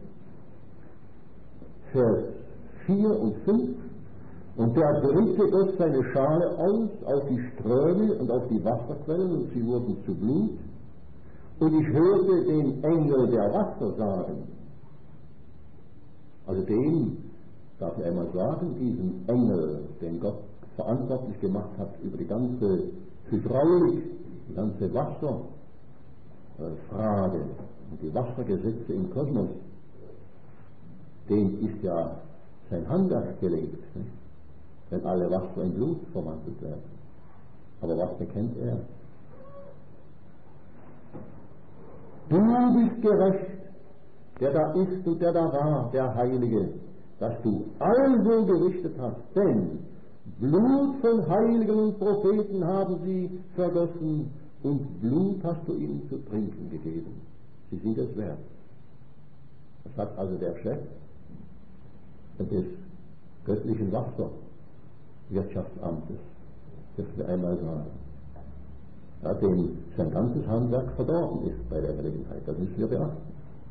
Vers 4 und 5. Und der dritte goss seine Schale aus auf die Ströme und auf die Wasserquellen, und sie wurden zu Blut. Und ich hörte den Engel der Wasser sagen, also dem, darf ich einmal sagen, diesen Engel, den Gott verantwortlich gemacht hat über die ganze Hydraulik, die ganze Wasserfrage und die Wassergesetze im Kosmos, dem ist ja sein Handwerk gelegt, nicht? Wenn alle Wasser in Blut verwandelt werden. Aber was bekennt er? Du bist gerecht, der da ist und der da war, der Heilige, dass du also gerichtet hast, denn Blut von Heiligen und Propheten haben sie vergossen und Blut hast du ihnen zu trinken gegeben. Sie sind es wert. Das hat also der Chef des göttlichen Wasserwirtschaftsamtes, dürfen wir einmal sagen, ja, dem sein ganzes Handwerk verdorben ist bei der Gelegenheit. Das müssen wir beachten.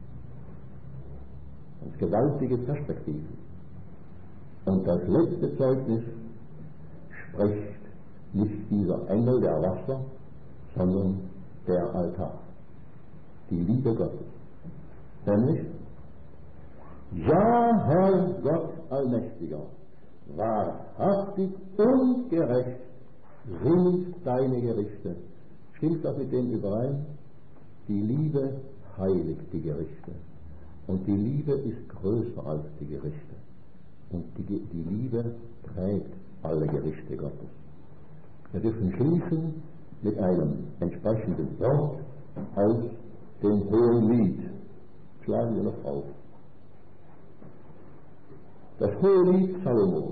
Und gewaltige Perspektiven. Und das letzte Zeugnis spricht nicht dieser Engel der Wasser, sondern der Altar. Die Liebe Gottes. Nämlich: Ja, Herr Gott Allmächtiger, wahrhaftig und gerecht sind deine Gerichte. Stimmt das mit dem überein? Die Liebe heiligt die Gerichte. Und die Liebe ist größer als die Gerichte. Und die Liebe trägt alle Gerichte Gottes. Wir dürfen schließen mit einem entsprechenden Wort aus dem Hohelied. Schlagen wir noch auf. Das Hohelied Salomos.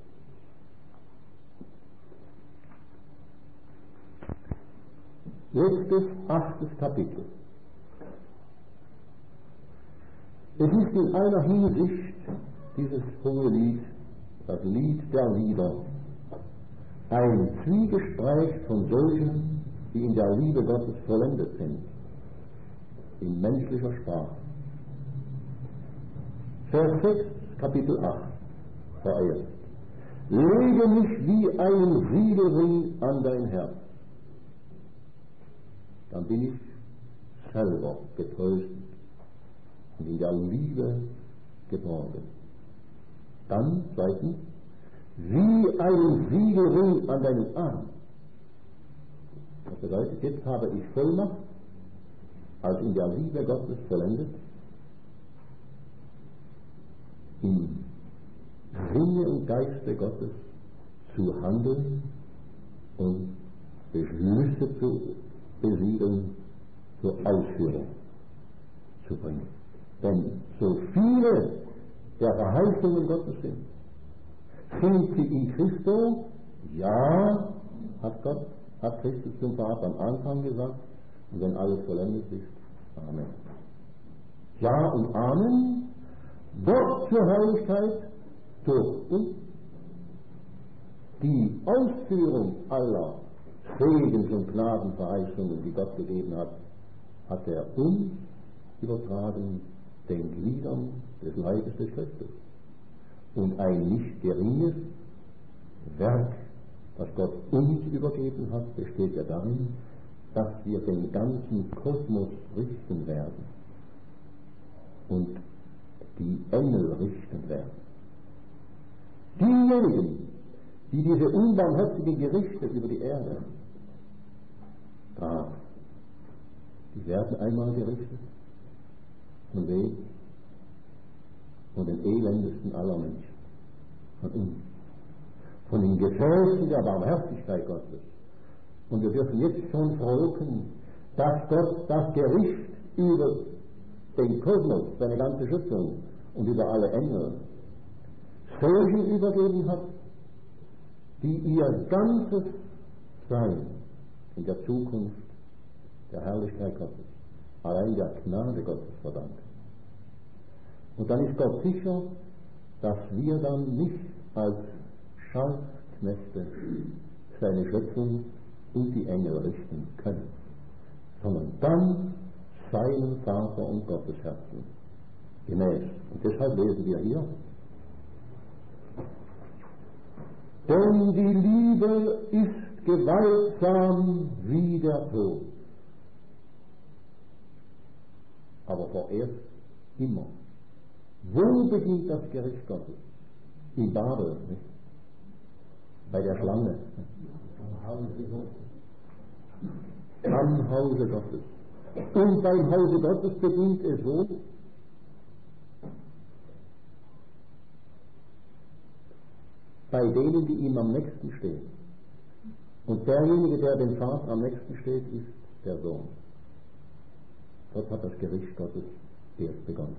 Letztes, 8. Kapitel. Es ist in einer Hinsicht dieses Hohelied, das Lied der Lieder, ein Zwiegespräch von solchen, die in der Liebe Gottes vollendet sind, in menschlicher Sprache. Vers 6, Kapitel 8, vorerst. Lege mich wie einen Siegelring an dein Herz, dann bin ich selber getröstet und in der Liebe geborgen. Dann, zweitens, wie einen Siegelring an deinen Arm. Das bedeutet, jetzt habe ich Vollmacht, als in der Liebe Gottes vollendet, in Sinne und Geiste Gottes zu handeln und Beschlüsse zu besiedeln, zur Ausführung zu bringen. Denn so viele der Verheißungen Gottes sind sie in Christo, ja, hat Christus zum Vater am Anfang gesagt, und wenn alles vollendet ist, Amen. Ja und Amen, Gott zur Herrlichkeit durch uns. Die Ausführung aller Segens- und Gnadenverheißungen, die Gott gegeben hat, hat er uns übertragen, den Gliedern des Leibes des Christus. Und ein nicht geringes Werk, das Gott uns übergeben hat, besteht ja darin, dass wir den ganzen Kosmos richten werden und die Engel richten werden. Diejenigen, die diese unbarmherzigen Gerichte über die Erde tragen, die werden einmal gerichtet. Von wem? Von den elendesten aller Menschen. Von uns. Von den Gefäßen der Barmherzigkeit Gottes. Und wir dürfen jetzt schon frohlocken, dass Gott das Gericht über den Kosmos, seine ganze Schöpfung und über alle Engel solchen übergeben hat, die ihr ganzes Sein in der Zukunft der Herrlichkeit Gottes, allein der Gnade Gottes verdanken. Und dann ist Gott sicher, dass wir dann nicht als Schaltknechte seine Schöpfung und die Engel richten können, sondern dann seinem Vater und Gottes Herzen gemäß. Und deshalb lesen wir hier: Denn die Liebe ist gewaltsam wie der Tod. Aber vorerst immer. Wo beginnt das Gericht Gottes? In Babel, nicht? Bei der Schlange. Am Hause Gottes. Und beim Hause Gottes beginnt es wo? Bei denen, die ihm am nächsten stehen. Und derjenige, der dem Vater am nächsten steht, ist der Sohn. Dort hat das Gericht Gottes erst begonnen.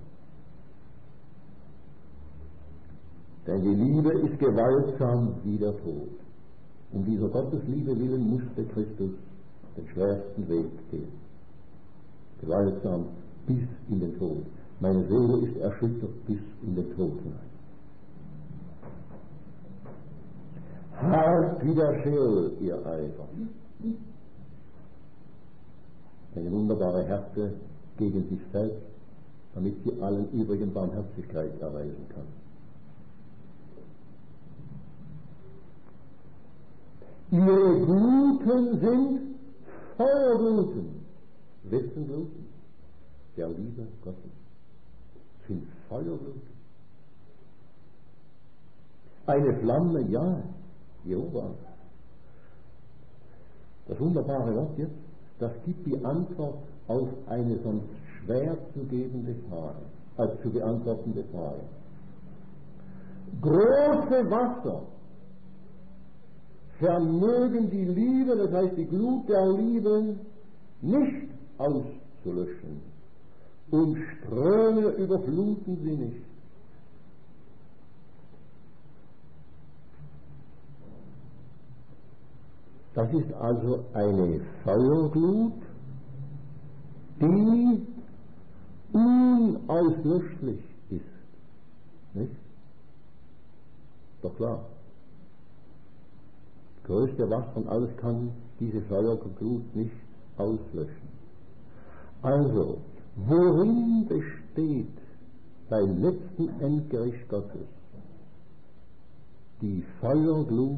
Denn die Liebe ist gewaltsam wie der Tod. Um dieser Gottesliebe willen musste Christus den schwersten Weg gehen. Gewaltsam bis in den Tod. Meine Seele ist erschüttert bis in den Tod hinein. Hart wie der Scheol, ihr Eifer. Eine wunderbare Härte gegen sich selbst, damit sie allen übrigen Barmherzigkeit erweisen kann. Ihre Gluten sind Feuergluten. Wessen Gluten? Der Liebe Gottes. Sind Feuergluten. Eine Flamme, ja, Jehova. Das wunderbare Wort jetzt, das gibt die Antwort auf eine sonst schwer zu gebende Frage, zu beantwortende Frage. Große Wasser vermögen die Liebe, das heißt die Glut der Liebe, nicht auszulöschen, und Ströme überfluten sie nicht. Das ist also eine Feuerglut, die unauslöschlich ist. Nicht? Doch klar. Das größte Wasser und alles kann diese Feuerglut nicht auslöschen. Also, worin besteht beim letzten Endgericht Gottes die Feuerglut,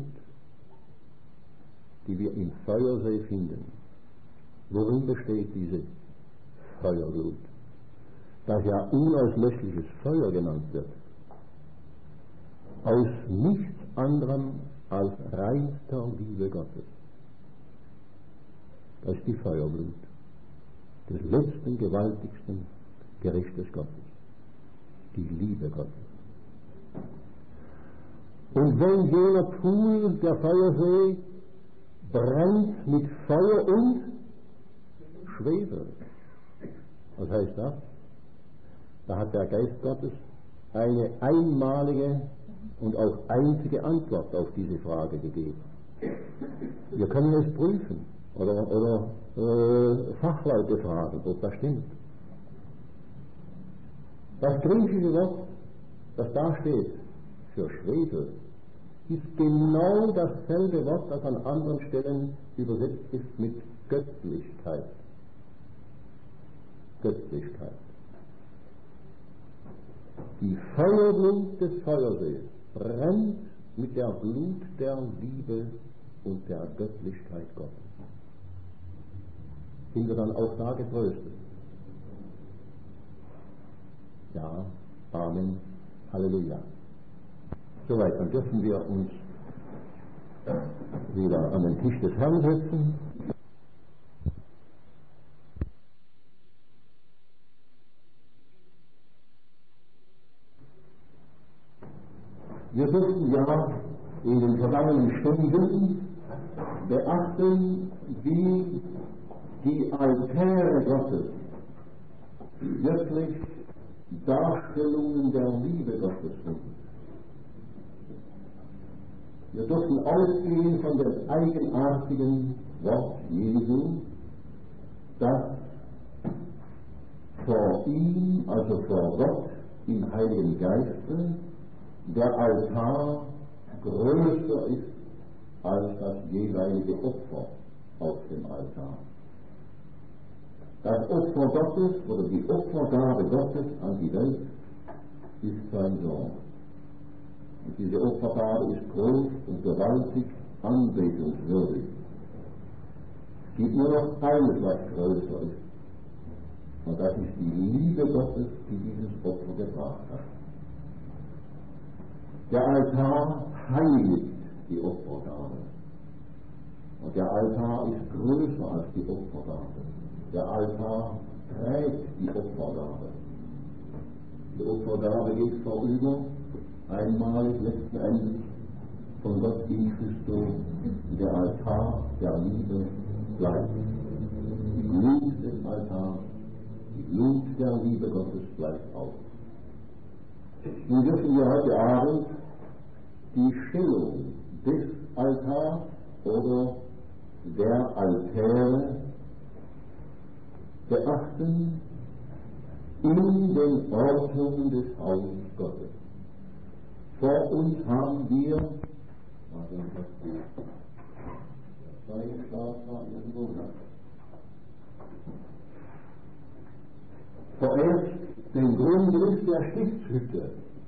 die wir im Feuersee finden? Worin besteht diese Feuerglut? Das ja unauslöschliches Feuer genannt wird. Aus nichts anderem als reinster Liebe Gottes. Das ist die Feuerglut des letzten, gewaltigsten Gerichtes Gottes. Die Liebe Gottes. Und wenn jener Pool, der Feuersee, brennt mit Feuer und Schwefel, was heißt das? Da hat der Geist Gottes eine einmalige und auch einzige Antwort auf diese Frage gegeben. Wir können es prüfen oder Fachleute fragen, ob das stimmt. Das griechische Wort, das da steht für Schwefel, ist genau dasselbe Wort, das an anderen Stellen übersetzt ist mit Göttlichkeit. Göttlichkeit. Die Feuerglut des Feuersees brennt mit der Glut der Liebe und der Göttlichkeit Gottes. Sind wir dann auch da getröstet? Ja, Amen, Halleluja. Soweit, dann dürfen wir uns wieder an den Tisch des Herrn setzen. Wir durften ja in den vergangenen Stunden beachten, wie die Altäre Gottes wirklich Darstellungen der Liebe Gottes sind. Wir durften ausgehen von dem eigenartigen Wort Jesu, dass vor ihm, also vor Gott im Heiligen Geiste, der Altar größer ist als das jeweilige Opfer auf dem Altar. Das Opfer Gottes oder die Opfergabe Gottes an die Welt ist sein Sohn. Und diese Opfergabe ist groß und gewaltig, anbetungswürdig. Es gibt nur noch eines, was größer ist. Und das ist die Liebe Gottes, die dieses Opfer gebracht hat. Der Altar heiligt die Opfergabe. Und der Altar ist größer als die Opfergabe. Der Altar trägt die Opfergabe. Die Opfergabe geht vorüber, einmalig letzten Endes von Gott in Christus. Der Altar der Liebe bleibt. Die Glut des Altars, die Glut der Liebe Gottes bleibt auf. Nun dürfen wir heute Abend die Stellung des Altars oder der Altäre beachten in den Ordnungen des Hauses Gottes. Vor uns haben wir, vorerst den Grundriss der Stiftshütte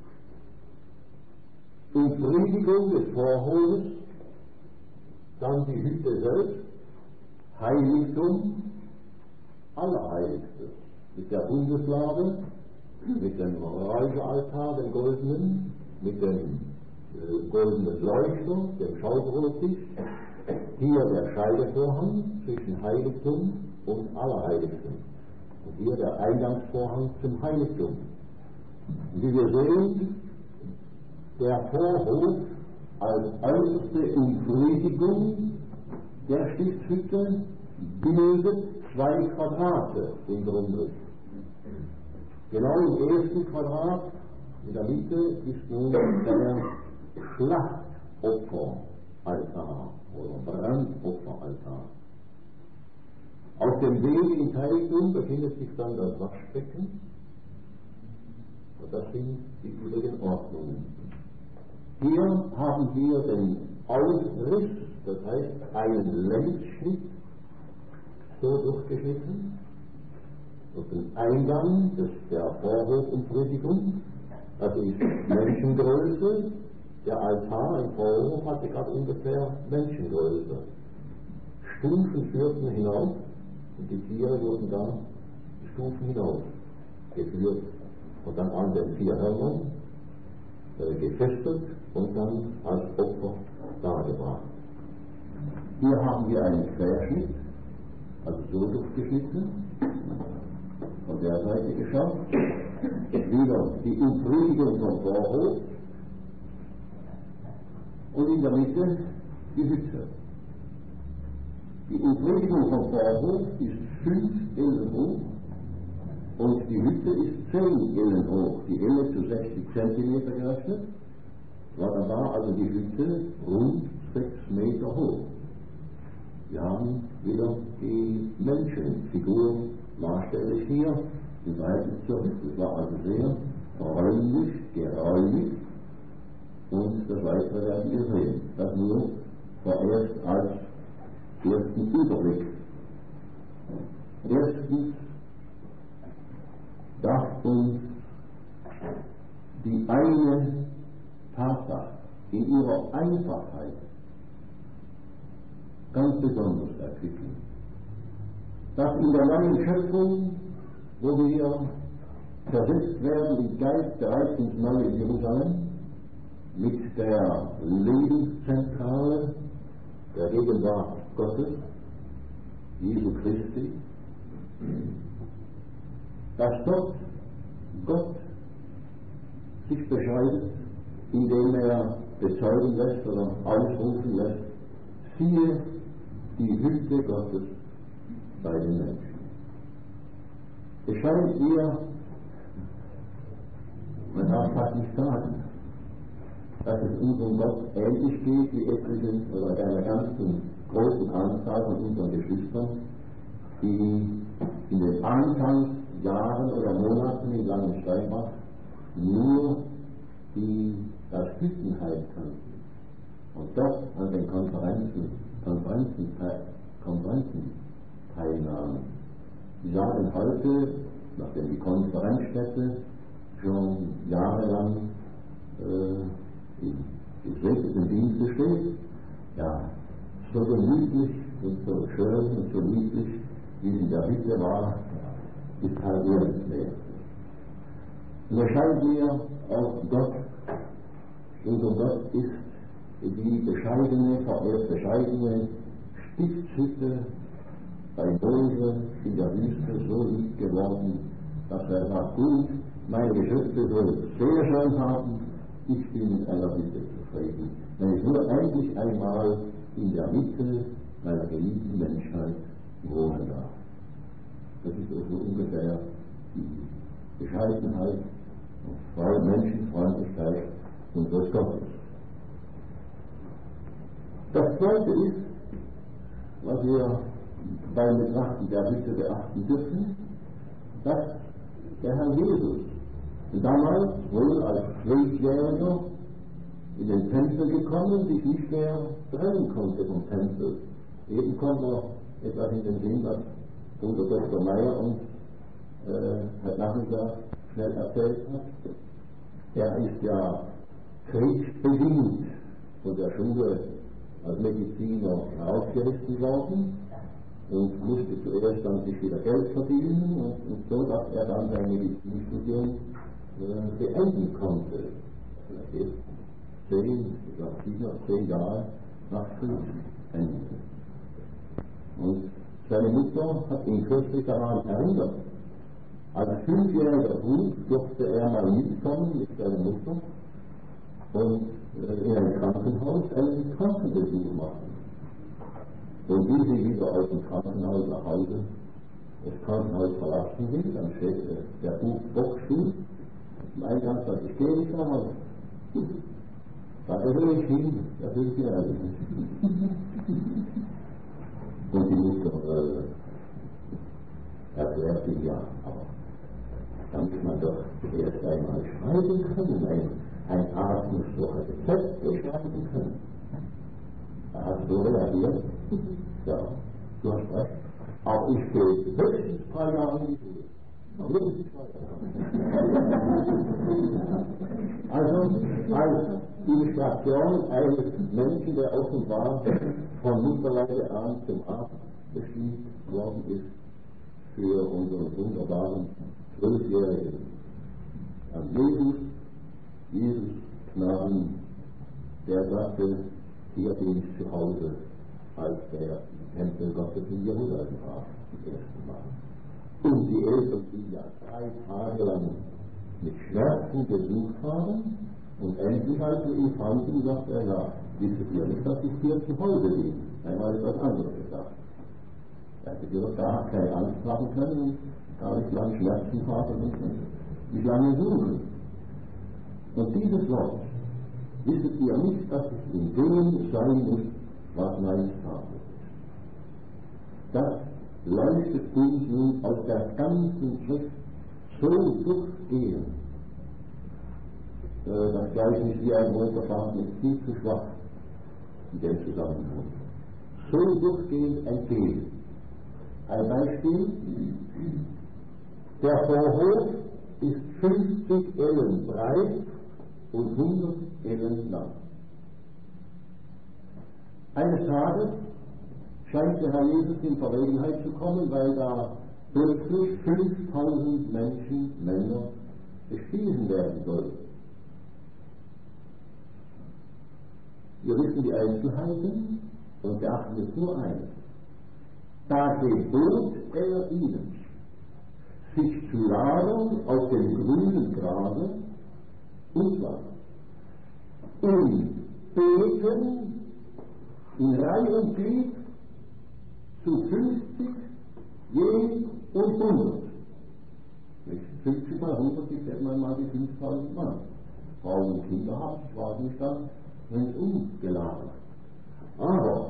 und Predigung des Vorhofes, dann die Hütte selbst, Heiligtum, Allerheiligstes, mit der Bundeslade, mit dem Räucheraltar, dem goldenen, mit dem goldenen Leuchter, dem Schaubrottisch, hier der Scheidevorhang zwischen Heiligtum und Allerheiligstem. Und hier der Eingangsvorhang zum Heiligtum. Und wie wir sehen, der Vorhof als äußerste Umfriedigung der Stiftshütte bildet 2 Quadrate im Grundriss. Genau im ersten Quadrat in der Mitte ist nun der Schlachtopferaltar oder Brandopferaltar. Auf dem Weg ins Heiligtum befindet sich dann das Waschbecken und das sind die übrigen Ordnungen. Hier haben wir den Ausriss, das heißt einen Längsschnitt, so durchgeschnitten, und den Eingang der Vorhofumfriedigung, das ist Menschengröße, der Altar im Vorhof hatte gerade ungefähr Menschengröße. Stufen führten hinauf, und die Tiere wurden dann Stufen hinauf geführt und dann an den 4 Hörnern gefesselt und dann als Opfer dargebracht. Hier haben wir einen Querschnitt, also so durchgeschnitten, von der Seite geschaut, wieder die Umfriedigung vom Vorhof, und in der Mitte die Hütte. Die Umfriedigung vom Vorhof ist 5 Ellen hoch und die Hütte ist 10 Ellen hoch, die Elle zu 60 Zentimeter gerechnet. Da war also die Hütte rund 6 Meter hoch. Wir haben wieder die Menschenfigur darstellig hier im Verhältnis zur Hütte. Es war also sehr räumlich, geräumig und das Weitere werden wir sehen. Das nur vorerst als ersten Überblick. Erstens darf uns die eine Tatsache in ihrer Einfachheit ganz besonders erquicken. Dass in der neuen Schöpfung, wo wir versetzt werden im Geist bereits ins neue Jerusalem, mit der Lebenszentrale der Gegenwart Gottes, Jesu Christi, dass dort Gott sich beschreibt, indem er bezeugen lässt oder ausrufen lässt, siehe die Hütte Gottes bei den Menschen. Es scheint mir, man darf fast nicht sagen, dass es unserem Gott ähnlich geht wie etlichen oder einer ganzen großen Anzahl von unseren Geschwistern, die in den Anfangsjahren oder Monaten in Langensteinbach nur das Hüttenheim kannten und dort an den Konferenzen teilnahmen. Sie sagen heute, nachdem die Konferenzstätte schon jahrelang im gesegneten Dienste steht, ja, so gemütlich und so schön und so lieblich, wie es in der Hütte war, ist halt nirgendwo. Und es scheint mir auch Gott, unser Gott ist die bescheidene, vorerst bescheidene Stiftshütte bei Mose in der Wüste so lieb geworden, dass er sagt, gut, meine Geschöpfe sollen sehr schön haben, ich bin mit einer Hütte zufrieden, wenn ich nur endlich einmal in der Mitte meiner geliebten Menschheit wohnen darf. Das ist also ungefähr die Bescheidenheit und Menschenfreundlichkeit unseres Gottes. Das Zweite ist, was wir beim Betrachten der Hütte beachten dürfen, dass der Herr Jesus damals wohl als 12-Jähriger in den Tempel gekommen, sich nicht mehr trennen konnte vom Tempel. Eben kommt noch etwas in den Sinn, was unser Dr. Meyer uns heute Nachmittag schnell erzählt hat. Er ist ja kriegsbedingt von der Schule als Mediziner herausgerissen worden und musste zuerst dann sich wieder Geld verdienen und so, dass er dann sein Medizinstudium beenden konnte. Vielleicht erst 10 Jahre nach Kriegsende. Und seine Mutter hat ihn kürzlich daran erinnert. Als 5-jähriger Bub durfte er mal mitkommen mit seiner Mutter und in ein Krankenhaus einen Krankenbesuch machen. Und wie sie wieder aus dem Krankenhaus nach Hause das Krankenhaus verlassen will, dann steht der Bub Bockstuhl im Eingang, sagt, ich gehe nicht nach Hause. Da will ich hin, der 5-Jährige. Und die Mutter erklärt ihm, ja, aber da muss man doch erst einmal schreiben können, ein Arzt muss doch ein Rezept beschreiben können. Da hast du reagiert, ja, du hast recht, auch ich gehe höchstens 3 Jahre in die Schule. Also als Illustration eines Menschen, der offenbar von Mutterleib an zum Arzt bestimmt worden ist, für unseren wunderbaren 12-Jährigen. An Jesus Knaben, der sagte, hier bin ich zu Hause, als der Tempel Gottes in Jerusalem war, das erste Mal. Und die Eltern, die ja 3 Tage lang mit Schmerzen gesucht haben, Und endlich, als wir ihn fanden, sagt er, ja, wisst ihr nicht, dass ich hier zu Hause bin? Einmal etwas anderes gesagt. Er hätte dir gar keine Angst haben können und gar nicht lange Schmerzen haben und nicht lange suchen. Und dieses Wort, wisst ihr nicht, dass ich in dem sein muss, was mein Vater ist? Das leuchtet uns nun aus der ganzen Schrift so durchgehend. Das Gleichnis wie ein Wohlverfahren ist viel zu schwach in dem Zusammenhang. So durchgehend entgegen. Ein Beispiel: Der Vorhof ist 50 Ellen breit und 100 Ellen lang. Eines Tages scheint der Herr Jesus in Verlegenheit zu kommen, weil da plötzlich 5000 Menschen, Männer, bespiesen werden sollen. Wir wissen die Einzelheiten und beachten jetzt nur eines. Da gebot er ihnen, sich zu lagern auf dem grünen Grase, und zwar und beten in Reihe und Glied zu 50, je und 100. 50 mal 100 ist etwa mal die 5000 Mann. Frauen und Kinder haben, ich weiß nicht dann, wenn es umgelagert. Aber,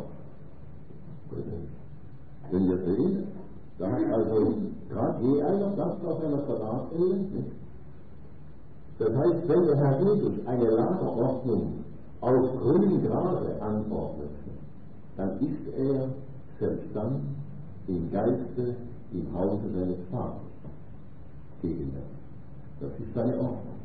wenn wir sehen, da hat also gerade je einer Platz auf einer Quadratelle. Das heißt, wenn der Herr Jesus eine Lagerordnung auf grünem Grase anordnet, dann ist er selbst dann im Geiste im Hause seines Vaters gegenwärtig. Das ist seine Ordnung.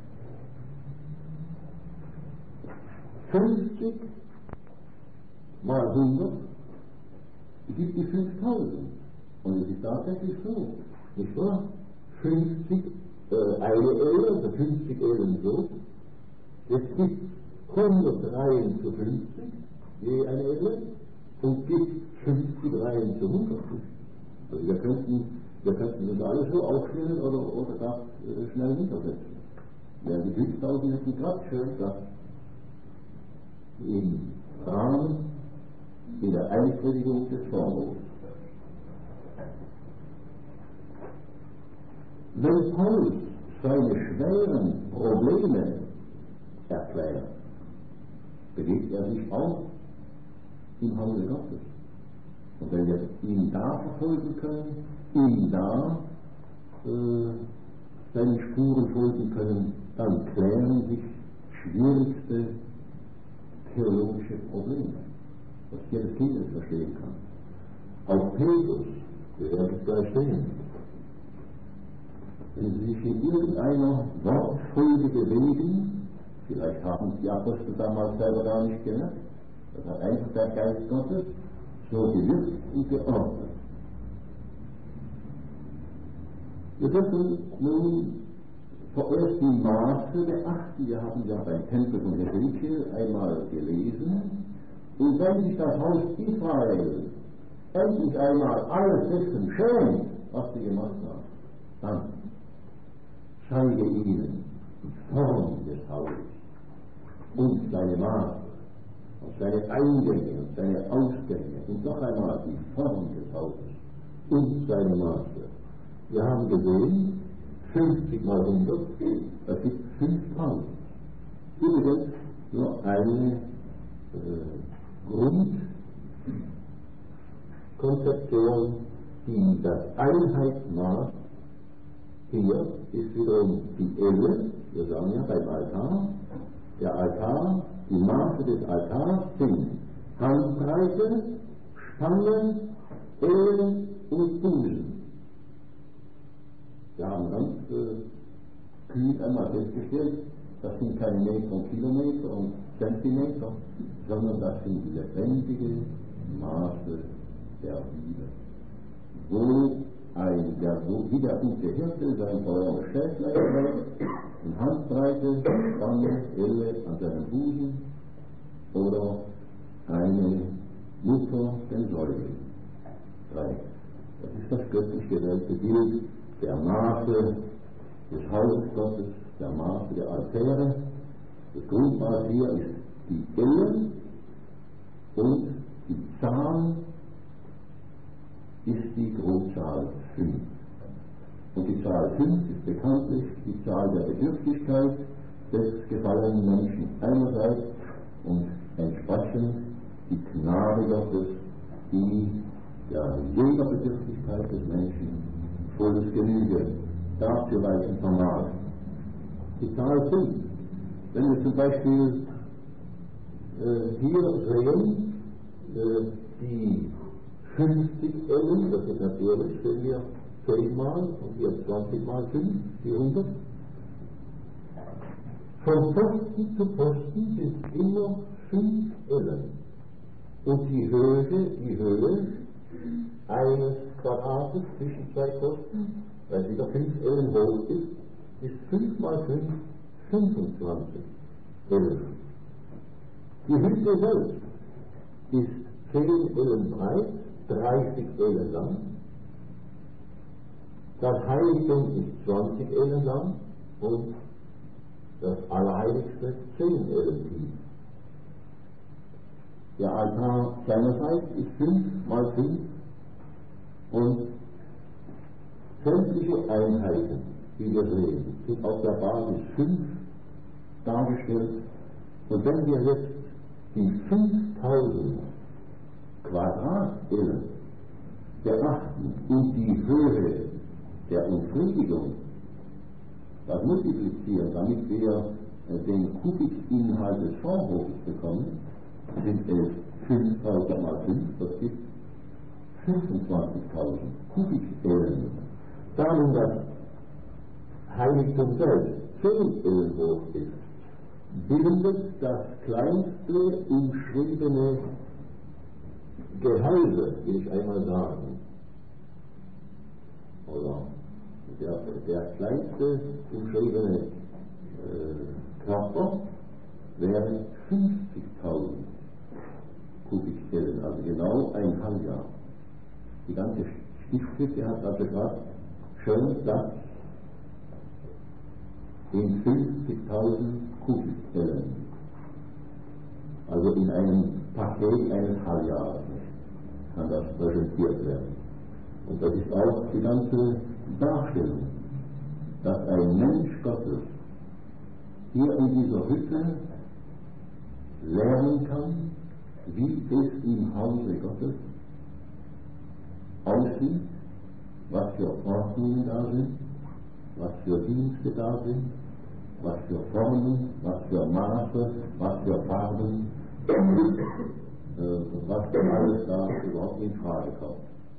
50 mal 100 gibt die 5000. Und es ist tatsächlich so, nicht wahr? 50 eine Ehe, also 50 Ehen so. Es gibt 100 Reihen zu 50, je eine Ehe, und gibt 50 Reihen zu 100. Also wir könnten das alles so aufstellen oder das schnell niedersetzen. Ja, die 5000 hätten gerade schön das im Rahmen in der Einpredigung des Vorhofs. Wenn Paulus seine schweren Probleme erklärt, bewegt er sich auch im Hause Gottes. Und wenn wir ihn da verfolgen können, ihm da seine Spuren folgen können, dann klären sich schwierigste theologische Probleme, was jedes Kind es verstehen kann. Auch Petrus, wir werden es gleich sehen, wenn sie sich in irgendeiner Wortfolge bewegen, vielleicht haben die Apostel damals selber gar nicht gemerkt, das hat einfach der Geist Gottes so gewirkt und geordnet. Wir dürfen nun vorerst die Maße beachten. Wir haben ja beim Tempel von Ezekiel einmal gelesen. Und wenn sich das Haus Israel endlich einmal alles dessen schämt, was sie gemacht haben, dann zeige ihnen die Form des Hauses und seine Maße und seine Eingänge und seine Ausgänge und noch einmal die Form des Hauses und seine Maße. Wir haben gesehen, 50 mal 100, das gibt 5000. Übrigens nur eine Grundkonzeption, die das Einheitsmaß hier ist wiederum die Elle. Wir sagen ja beim Altar, der Altar, die Maße des Altars sind Handbreite, Stangen, Elle und Busen. Wir haben ganz kühl einmal festgestellt, das sind keine Meter und Kilometer und Zentimeter, sondern das sind lebendige Maße der Liebe. Wie der gute Hirte sein verlorenes Schäflein trägt, in Handbreite, Stange, Elle an seinem Busen, oder eine Mutter den Säugling trägt. Das ist das göttlich gewählte Bild der Maße des Hauses Gottes, der Maße der Altäre. Das Grundmaß hier ist die Ellen und die Zahl ist die Grundzahl 5. Und die Zahl 5 ist bekanntlich die Zahl der Bedürftigkeit des gefallenen Menschen einerseits und entsprechend die Gnade Gottes, die ja jeder Bedürftigkeit des Menschen volles Genüge darzuweisen vermag. Die Zahl 5. Wenn wir zum Beispiel hier sehen, die 50 Ellen, das ist natürlich, wenn wir 10 mal und hier 20 mal 5, die 100. Von Posten zu Posten sind immer 5 Ellen. Und die Höhe eines Quadrates zwischen 2 Posten, weil wieder 5 Ellen hoch ist 5 mal 5, 25 Ellen. Die Hütte selbst ist 10 Ellen breit, 30 Ellen lang. Das Heiligtum ist 20 Ellen lang und das Allerheiligste 10 Ellen tief. Der Altar seinerseits ist 5 mal 5 und sämtliche Einheiten, die wir sehen, sind auf der Basis 5 dargestellt. Und wenn wir jetzt die 5000 Quadratellen beachten und die Höhe der Umfriedigung, das multiplizieren, damit wir den Kubikinhalt des Vorhofes bekommen, sind es 5000 mal 5, das gibt 25.000 Kubikellen. Da nun das Heiligtum selbst 10 Ellen hoch ist, bildet das kleinste umschriebene Gehäuse, will ich einmal sagen, oder der kleinste umschriebene Körper wären 50.000 Kubikellen, also genau ein Halbjahr. Die ganze Stiftshütte hat also gerade schön Platz in 50.000 Kubikellen, also in einem Paket eines Halbjahres kann das präsentiert werden. Und das ist auch die ganze Darstellung, dass ein Mensch Gottes hier in dieser Hütte lernen kann, wie es im Hause Gottes aussieht, was für Ordnungen da sind, was für Dienste da sind, was für Formen, was für Maße, was für Farben, was alles da überhaupt in Frage kommt.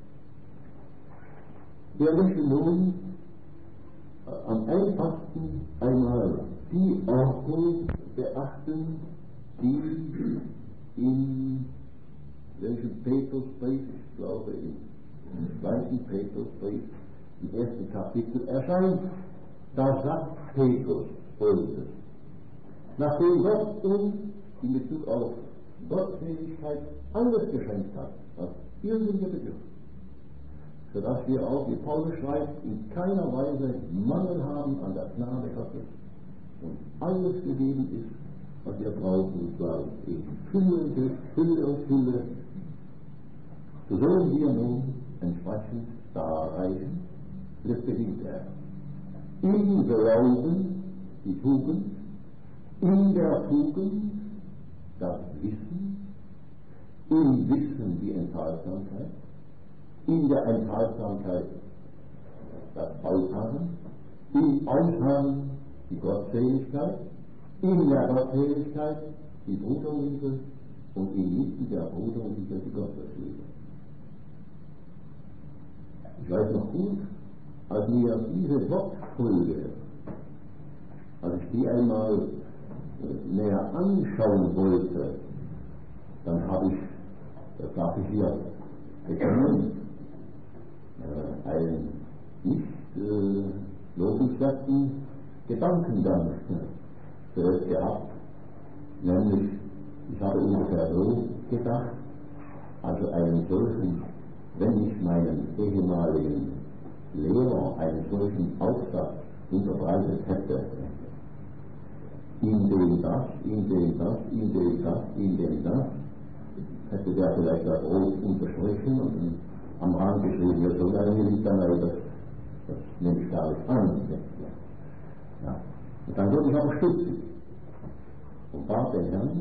Wir möchten nun am einfachsten einmal die Ordnung beachten, die in welchem Petrusbrief, ich glaube im 2. Petrusbrief, im 1. Kapitel erscheint. Da sagt Petrus Folgendes: Nachdem Gott uns in Bezug auf Gottseligkeit alles geschenkt hat, was irgendwie bedürft, sodass wir auch, wie Paulus schreibt, in keiner Weise Mangel haben an der Gnade Gottes und alles gegeben ist, was wir brauchen, und zwar in Fülle und Fülle, so sollen wir nun entsprechend da reichen. Das beginnt er. Im Glauben die Tugend, in der Tugend das Wissen, im Wissen die Enthaltsamkeit, in der Enthaltsamkeit das Ausharren, im Ausharren die Gottseligkeit, in der Gottseligkeit die Bruderliebe und inmitten der Bruderliebe die Gottesliebe. Ich weiß noch gut, als mir diese Wortfolge, als ich die einmal näher anschauen wollte, dann habe ich, das darf ich hier bekennen, einen nicht lobenswerten Gedankengang zuerst gehabt, nämlich ich habe ungefähr so gedacht, also einen solchen, wenn ich meinen ehemaligen Lehrer einen solchen Aufsatz unterbreitet hätte, in dem das, in dem das, in dem das, in dem das. Hätte der vielleicht das rot unterstrichen und am Rand geschrieben, ja, so eine Militärei, das nehme ich gar nicht an. Ja. Und dann würde ich auch stützen und bat den Herrn,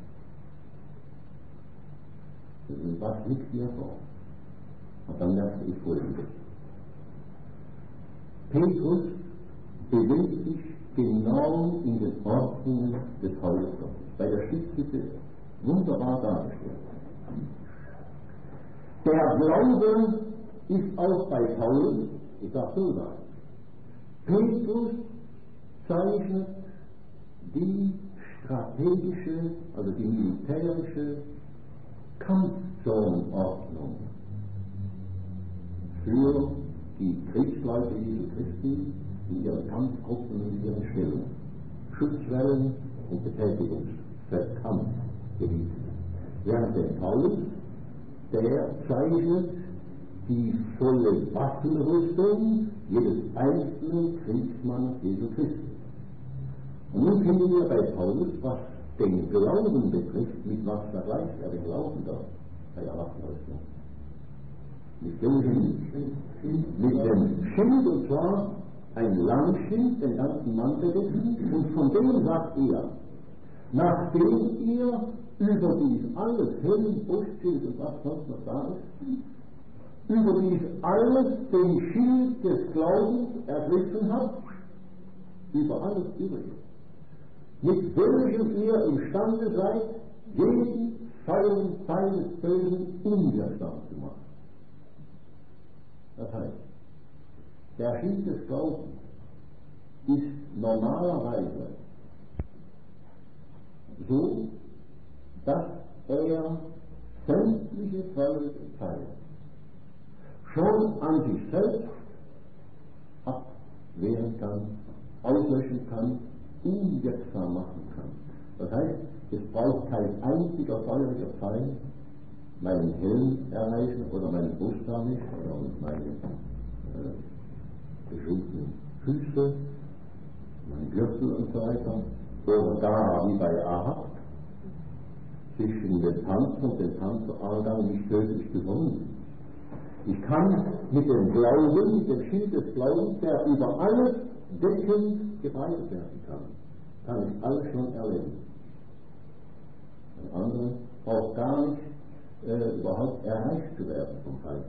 was liegt hier vor? Und dann merkte ich Folgendes. Petrus bewegt sich genau in den Ordnungen des Hauses Gottes. Bei der Stiftshütte wunderbar dargestellt. Der Glaube ist auch bei Paulus, ich sage so was. Petrus zeichnet die strategische, also die militärische Kampfzonenordnung für die Kriegsleute Jesu Christi in ihren Kampfgruppen und in ihren Stellungen. Schutzwellen und Betätigungskampfgebiete. Während der Paulus, der zeichnet die volle Waffenrüstung jedes einzelnen Kriegsmanns Jesu Christi. Und nun finden wir bei Paulus, was den Glauben betrifft, mit was vergleicht er den Glauben da bei der Waffenrüstung? Mit dem Schild, und zwar ein Langschild, den ganzen Mann bedecken, und von dem sagt er, nachdem ihr über dies alles, Helm, Brustschild und was sonst noch da ist, über dies alles den Schild des Glaubens ergriffen habt, über alles übrig, mit welchem ihr imstande seid, jeden Pfeil des Bösen unwirksam zu machen. Das heißt, der Schild des Glaubens ist normalerweise so, dass er sämtliche Pfeile schon an sich selbst abwehren kann, auslöschen kann, unwirksam machen kann. Das heißt, es braucht kein einziger feuriger Pfeil meinen Helm erreichen oder meinen Brustharnisch oder meine geschulten Füße, mein Gürtel und so weiter, oder gar wie bei Ahab zwischen dem Panzer und dem Panzerargang nicht tödlich gewonnen. Ich kann mit dem Glauben, mit dem Schild des Glaubens, der über alles deckend gebreitet werden kann ich alles schon erleben. Ein anderer braucht gar nicht überhaupt erreicht zu werden vom Feind.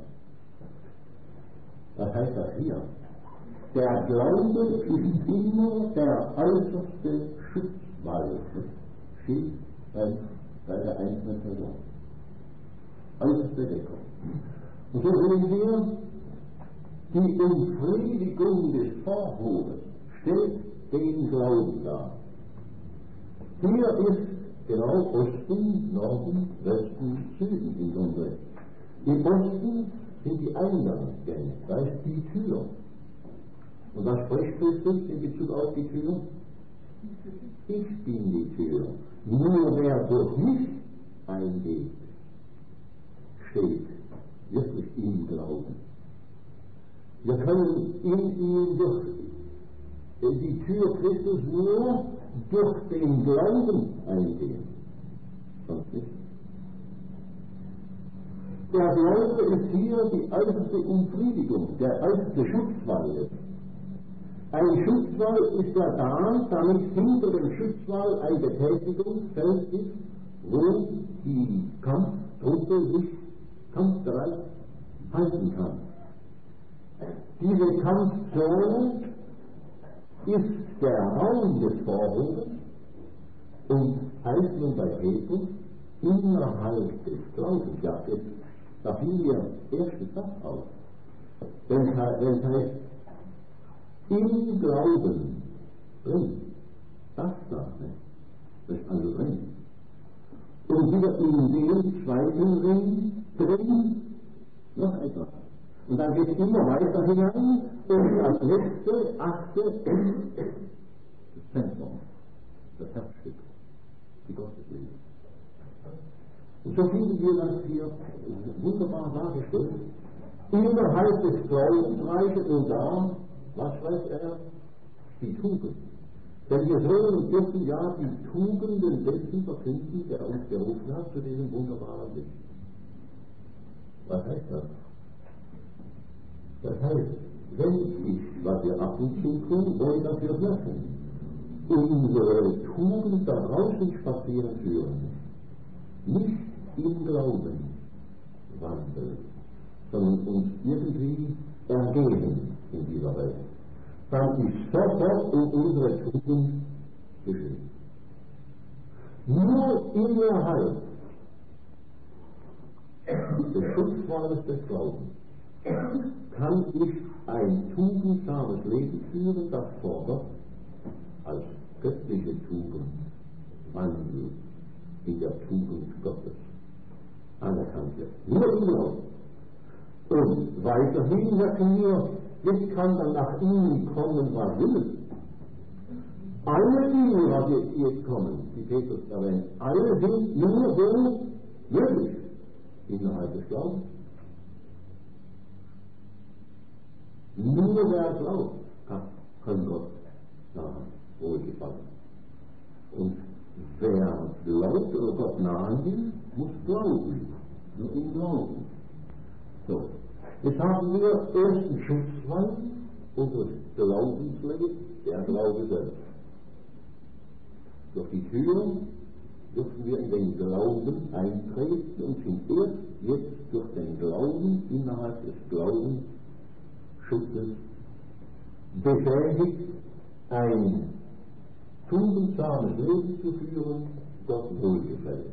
Was heißt das hier? Der Glaube ist immer der äußerste Schutzwall, Schild bei der einzelnen Person. Äußerste Deckung. Und so sehen wir, die Befriedigung des Vorhobens stellt den Glauben dar. Hier ist genau Osten, Norden, Westen, Süden im Grunde. Im Osten sind die Eingangsgänge, da ist die Tür. Und was spricht Christus in Bezug auf die Tür? Ich bin die Tür. Nur wer durch mich eingeht, steht wirklich im Glauben. Wir können in ihm durch die Tür Christus nur durch den Glauben eingehen. Sonst nicht. Der Glaube ist hier die äußerste Umfriedigung, der äußerste Schutzwall. Ein Schutzwall ist ja da, damit hinter dem Schutzwall ein Betätigungsfeld ist, wo die Kampftruppe sich kampfbereit halten kann. Diese Kampfzone ist der Raum des Vorhobens und heißt nun bei Petrus innerhalb des Glaubens. Ja, da fiel mir erste Satz auf. Wenn es heißt, im Glauben drin, das sagt das ist also drin. Und wieder in dem zweiten Ring drin, noch etwas. Und dann geht es immer weiter hinein und das letzte, achte, das Zentrum, das Herzstück, die Gottesliebe. Und so finden wir das hier wunderbar dargestellt. Innerhalb des Glaubensreiches und da, was weiß er? Die Tugend. Denn wir sollen dürfen ja die Tugenden dessen verkünden, der uns berufen hat zu diesem wunderbaren Licht. Was heißt das? Das heißt, wenn ich, was wir ab und zu tun, wollen dafür wirken, unsere Tugend da draußen spazieren führen, nicht im Glauben wandeln, sondern uns irgendwie ergeben in dieser Welt, dann ist sofort um unsere Tugend geschehen. Nur innerhalb des Schutzwalles des Glaubens kann ich ein tugendsames Leben führen, das vor Gott als göttliche Tugend wandelt, in der Tugend Gottes anerkannt wird. Nur im Glauben. Und weiterhin merken wir, jetzt kann dann nach ihnen kommen, was will. Alle Dinge, was jetzt kommen, die Petrus erwähnt, alle sind nur so möglich innerhalb des Glaubens. Nur wer glaubt, kann Gott wohlgefallen. Und wer glaubt oder Gott nahen will, muss glauben. Nur im Glauben. So. Jetzt haben wir ersten Schutzwall unseres Glaubenslebens, der Glaube selbst. Durch die Tür dürfen wir in den Glauben eintreten und sind erst jetzt durch den Glauben innerhalb des Glaubensschutzes befähigt, ein tugendsames Leben zu führen, Gott wohlgefällt.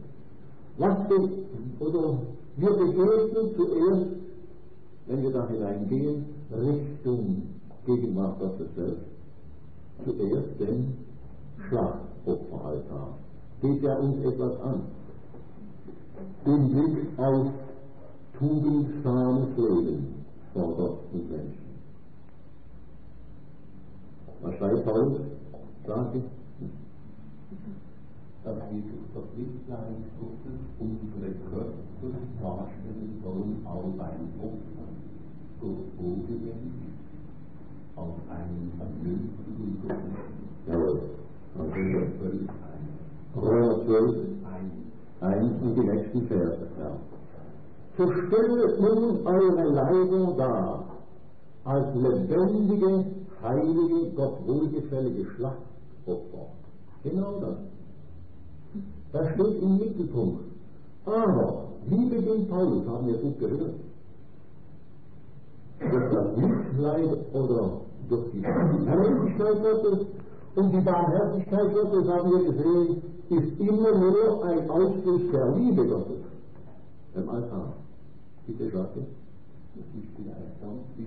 Wir begegnen zuerst, wenn wir da hineingehen, Richtung Gegenwart Gottes selbst, zuerst den Schlachtopferaltar. Geht ja uns etwas an. Im Blick auf tugendsames Leben vor Gott und Menschen. Was schreibt Paulus? Sag ich.
Dass wir verpflichtet sein, unsere Körper darstellen sollen auf ein Opfer, Gott wohlgefällig, auf einen vernünftigen Gott.
Jawohl. Römer 12, 1 und die nächsten Verse. Ja. So stellt nun eure Leiber dar, als lebendige, heilige, Gott wohlgefällige Schlachtopfer. Genau das. Das steht im Mittelpunkt. Aber, wie beginnt Paulus, haben wir gut gehört. Durch das Mitleid oder durch die Barmherzigkeit Gottes. Und die Barmherzigkeit Gottes, haben wir gesehen, ist immer nur ein Ausfluss der Liebe Gottes im Altar. Bitte, Jacques.
Das ist vielleicht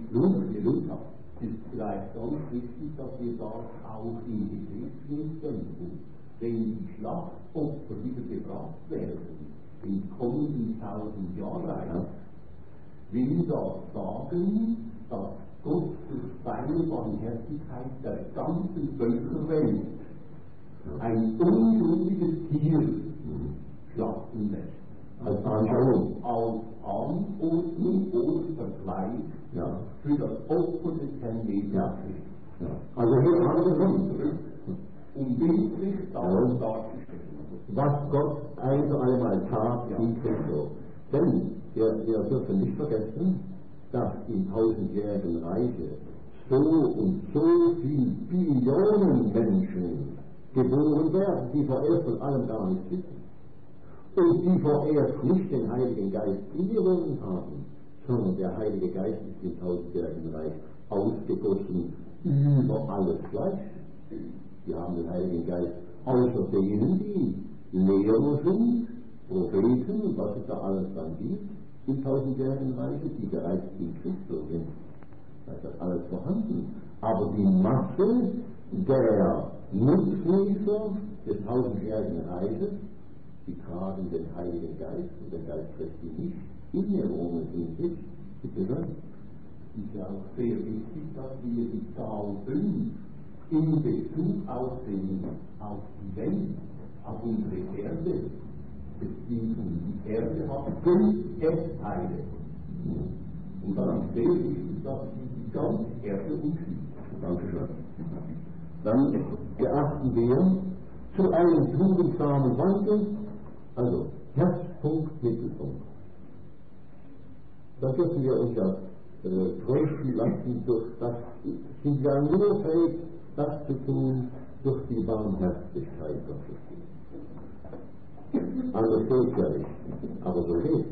ganz wichtig, dass wir das auch in Gedächtnis denken. Wenn die Schlachtopfer wieder gebracht werden, in kommenden 1000 Jahren, will das sagen, dass Gott durch seine Barmherzigkeit der ganzen Völkerwelt ein unschuldiges Tier schlachten lässt.
Als Anschauung.
Als Anordnung oder Vergleich für das Opfer des Herrn Jesus Christus.
Also hier haben wir schon,
um bildlich das darzustellen.
was Gott ein für allemal tat in Christus. Denn wir dürfen nicht vergessen, dass im tausendjährigen Reiche so und so viel Billionen Menschen geboren werden, die vorerst von allem gar nichts wissen. Und die vorerst nicht den Heiligen Geist in ihr wohnen haben, sondern der Heilige Geist ist im tausendjährigen Reich ausgegossen über alles Fleisch. Wir haben den Heiligen Geist außer denen, die Lehrer sind, Propheten und was es da alles dann gibt, im tausendjährigen Reich, die bereits in Christus sind. Da ist das alles vorhanden. Aber die Masse der Nutznießer des tausendjährigen Reiches, die tragen den Heiligen Geist und den Geist Christi nicht in ihr Wohnen in sich. Bitte schön.
Es ist ja auch sehr wichtig, dass wir die Zahl 5 in Bezug auf die Welt, auf unsere Erde, beziehen. Die Erde hat 5 Erdteile. Und dann ist sehr wichtig, dass die ganze Erde umschließt.
Dankeschön. dann geachten wir zu einem tugendsamen Wandel, also Herzpunkt, Mittelpunkt. Da dürfen wir uns ja trösten lassen, durch das sind wir nur fähig, das zu tun, durch die Barmherzigkeit Gottes. Anders geht ja nicht, aber so geht.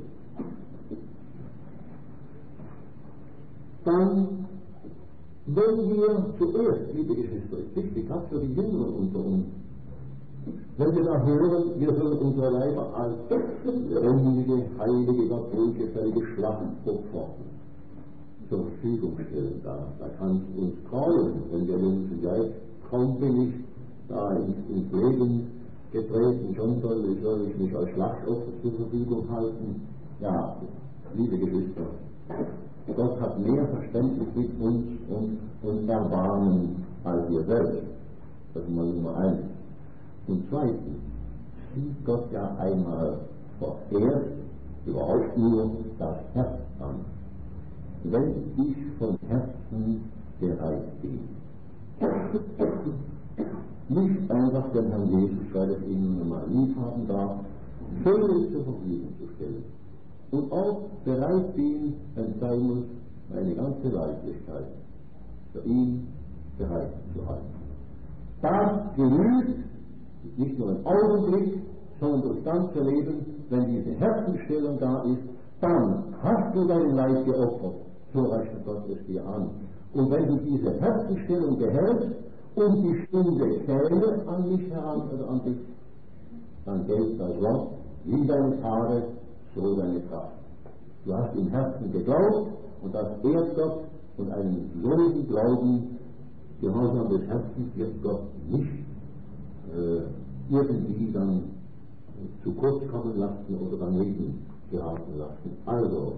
Dann, wenn wir zuerst, liebe Geschwister, ist wichtig, gerade für die Jüngeren unter uns, wenn wir da hören, wir sollen unsere Leiber als reinige, heilige, Gott wohlgefällige Schlachtopfer zur Verfügung stellen. Da kann es uns trauen, wenn wir denken, ja, kaum bin ich da ins Leben getreten, schon soll ich mich als Schlachtopfer zur Verfügung halten. Ja, liebe Geschwister, Gott hat mehr Verständnis mit uns und Erbarmen als wir selbst. Das ist mal Nummer 1. Und zweitens sieht Gott ja einmal vorerst überhaupt nur das Herz an. Wenn ich von Herzen bereit bin, nicht einfach den Herrn Jesus, weil es ihn mal lieb haben darf, völlig zur Verfügung zu stellen. Und auch bereit bin, wenn es sein muss, meine ganze Leiblichkeit für ihn bereit zu halten. Das genügt nicht nur im Augenblick, sondern das ganze Leben. Wenn diese Herzensstellung da ist, dann hast du deinen Leib geopfert, so rechnet Gott es dir an. Und wenn du diese Herzensstellung behältst und die Stunde käme an mich heran oder an dich, dann gilt das Wort, wie deine Tage, so deine Kraft. Du hast im Herzen geglaubt und das ehrt Gott, und einen solchen Glauben, Gehorsam des Herzens, wird Gott nicht irgendwie dann zu kurz kommen lassen oder daneben geraten lassen. Also,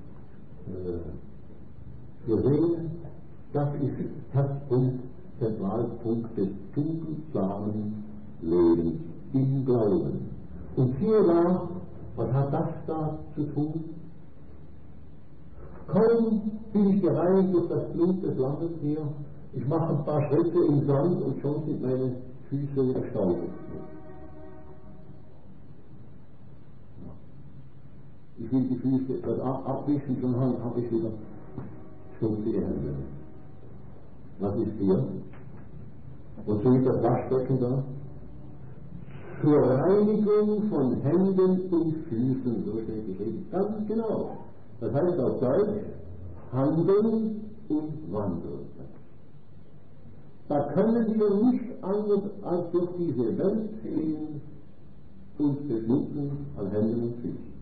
wir sehen, das ist Herzpunkt, Zentralpunkt des tugendsamen Lebens im Glauben. Und siehe da, was hat das da zu tun? Kaum bin ich gereinigt durch das Blut des Lammes hier, ich mache ein paar Schritte im Sand und schon sind meine Füße wieder staubig. Ich will die Füße etwas abwischen, schon habe ich wieder schmutzige Hände. Was ist hier? Wozu ist das Waschbecken da? Zur Reinigung von Händen und Füßen, so steht geschrieben. Ganz genau. Das heißt auf Deutsch, Handeln und Wandeln. Da können wir nicht anders als durch diese Welt gehen, uns beschmutzen an Händen und Füßen.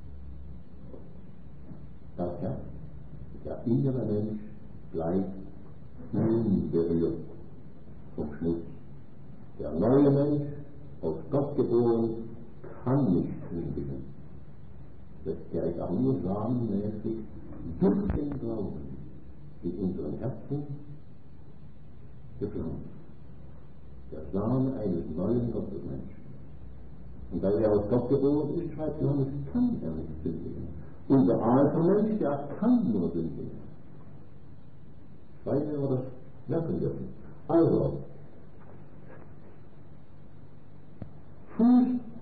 Das Herz, der innere Mensch, bleibt unberührt vom Schmutz. Der neue Mensch, aus Gott geboren, kann nicht sündigen. Der ist auch nur samenmäßig durch den Glauben in unseren Herzen gepflanzt. Der Samen eines neuen Gottesmenschen. Und weil er aus Gott geboren ist, schreibt Johannes, kann er nicht sündigen. Unser alter Mensch, der kann nur sündigen. Ich weiß nicht, ob wir das merken dürfen. Also, Fuß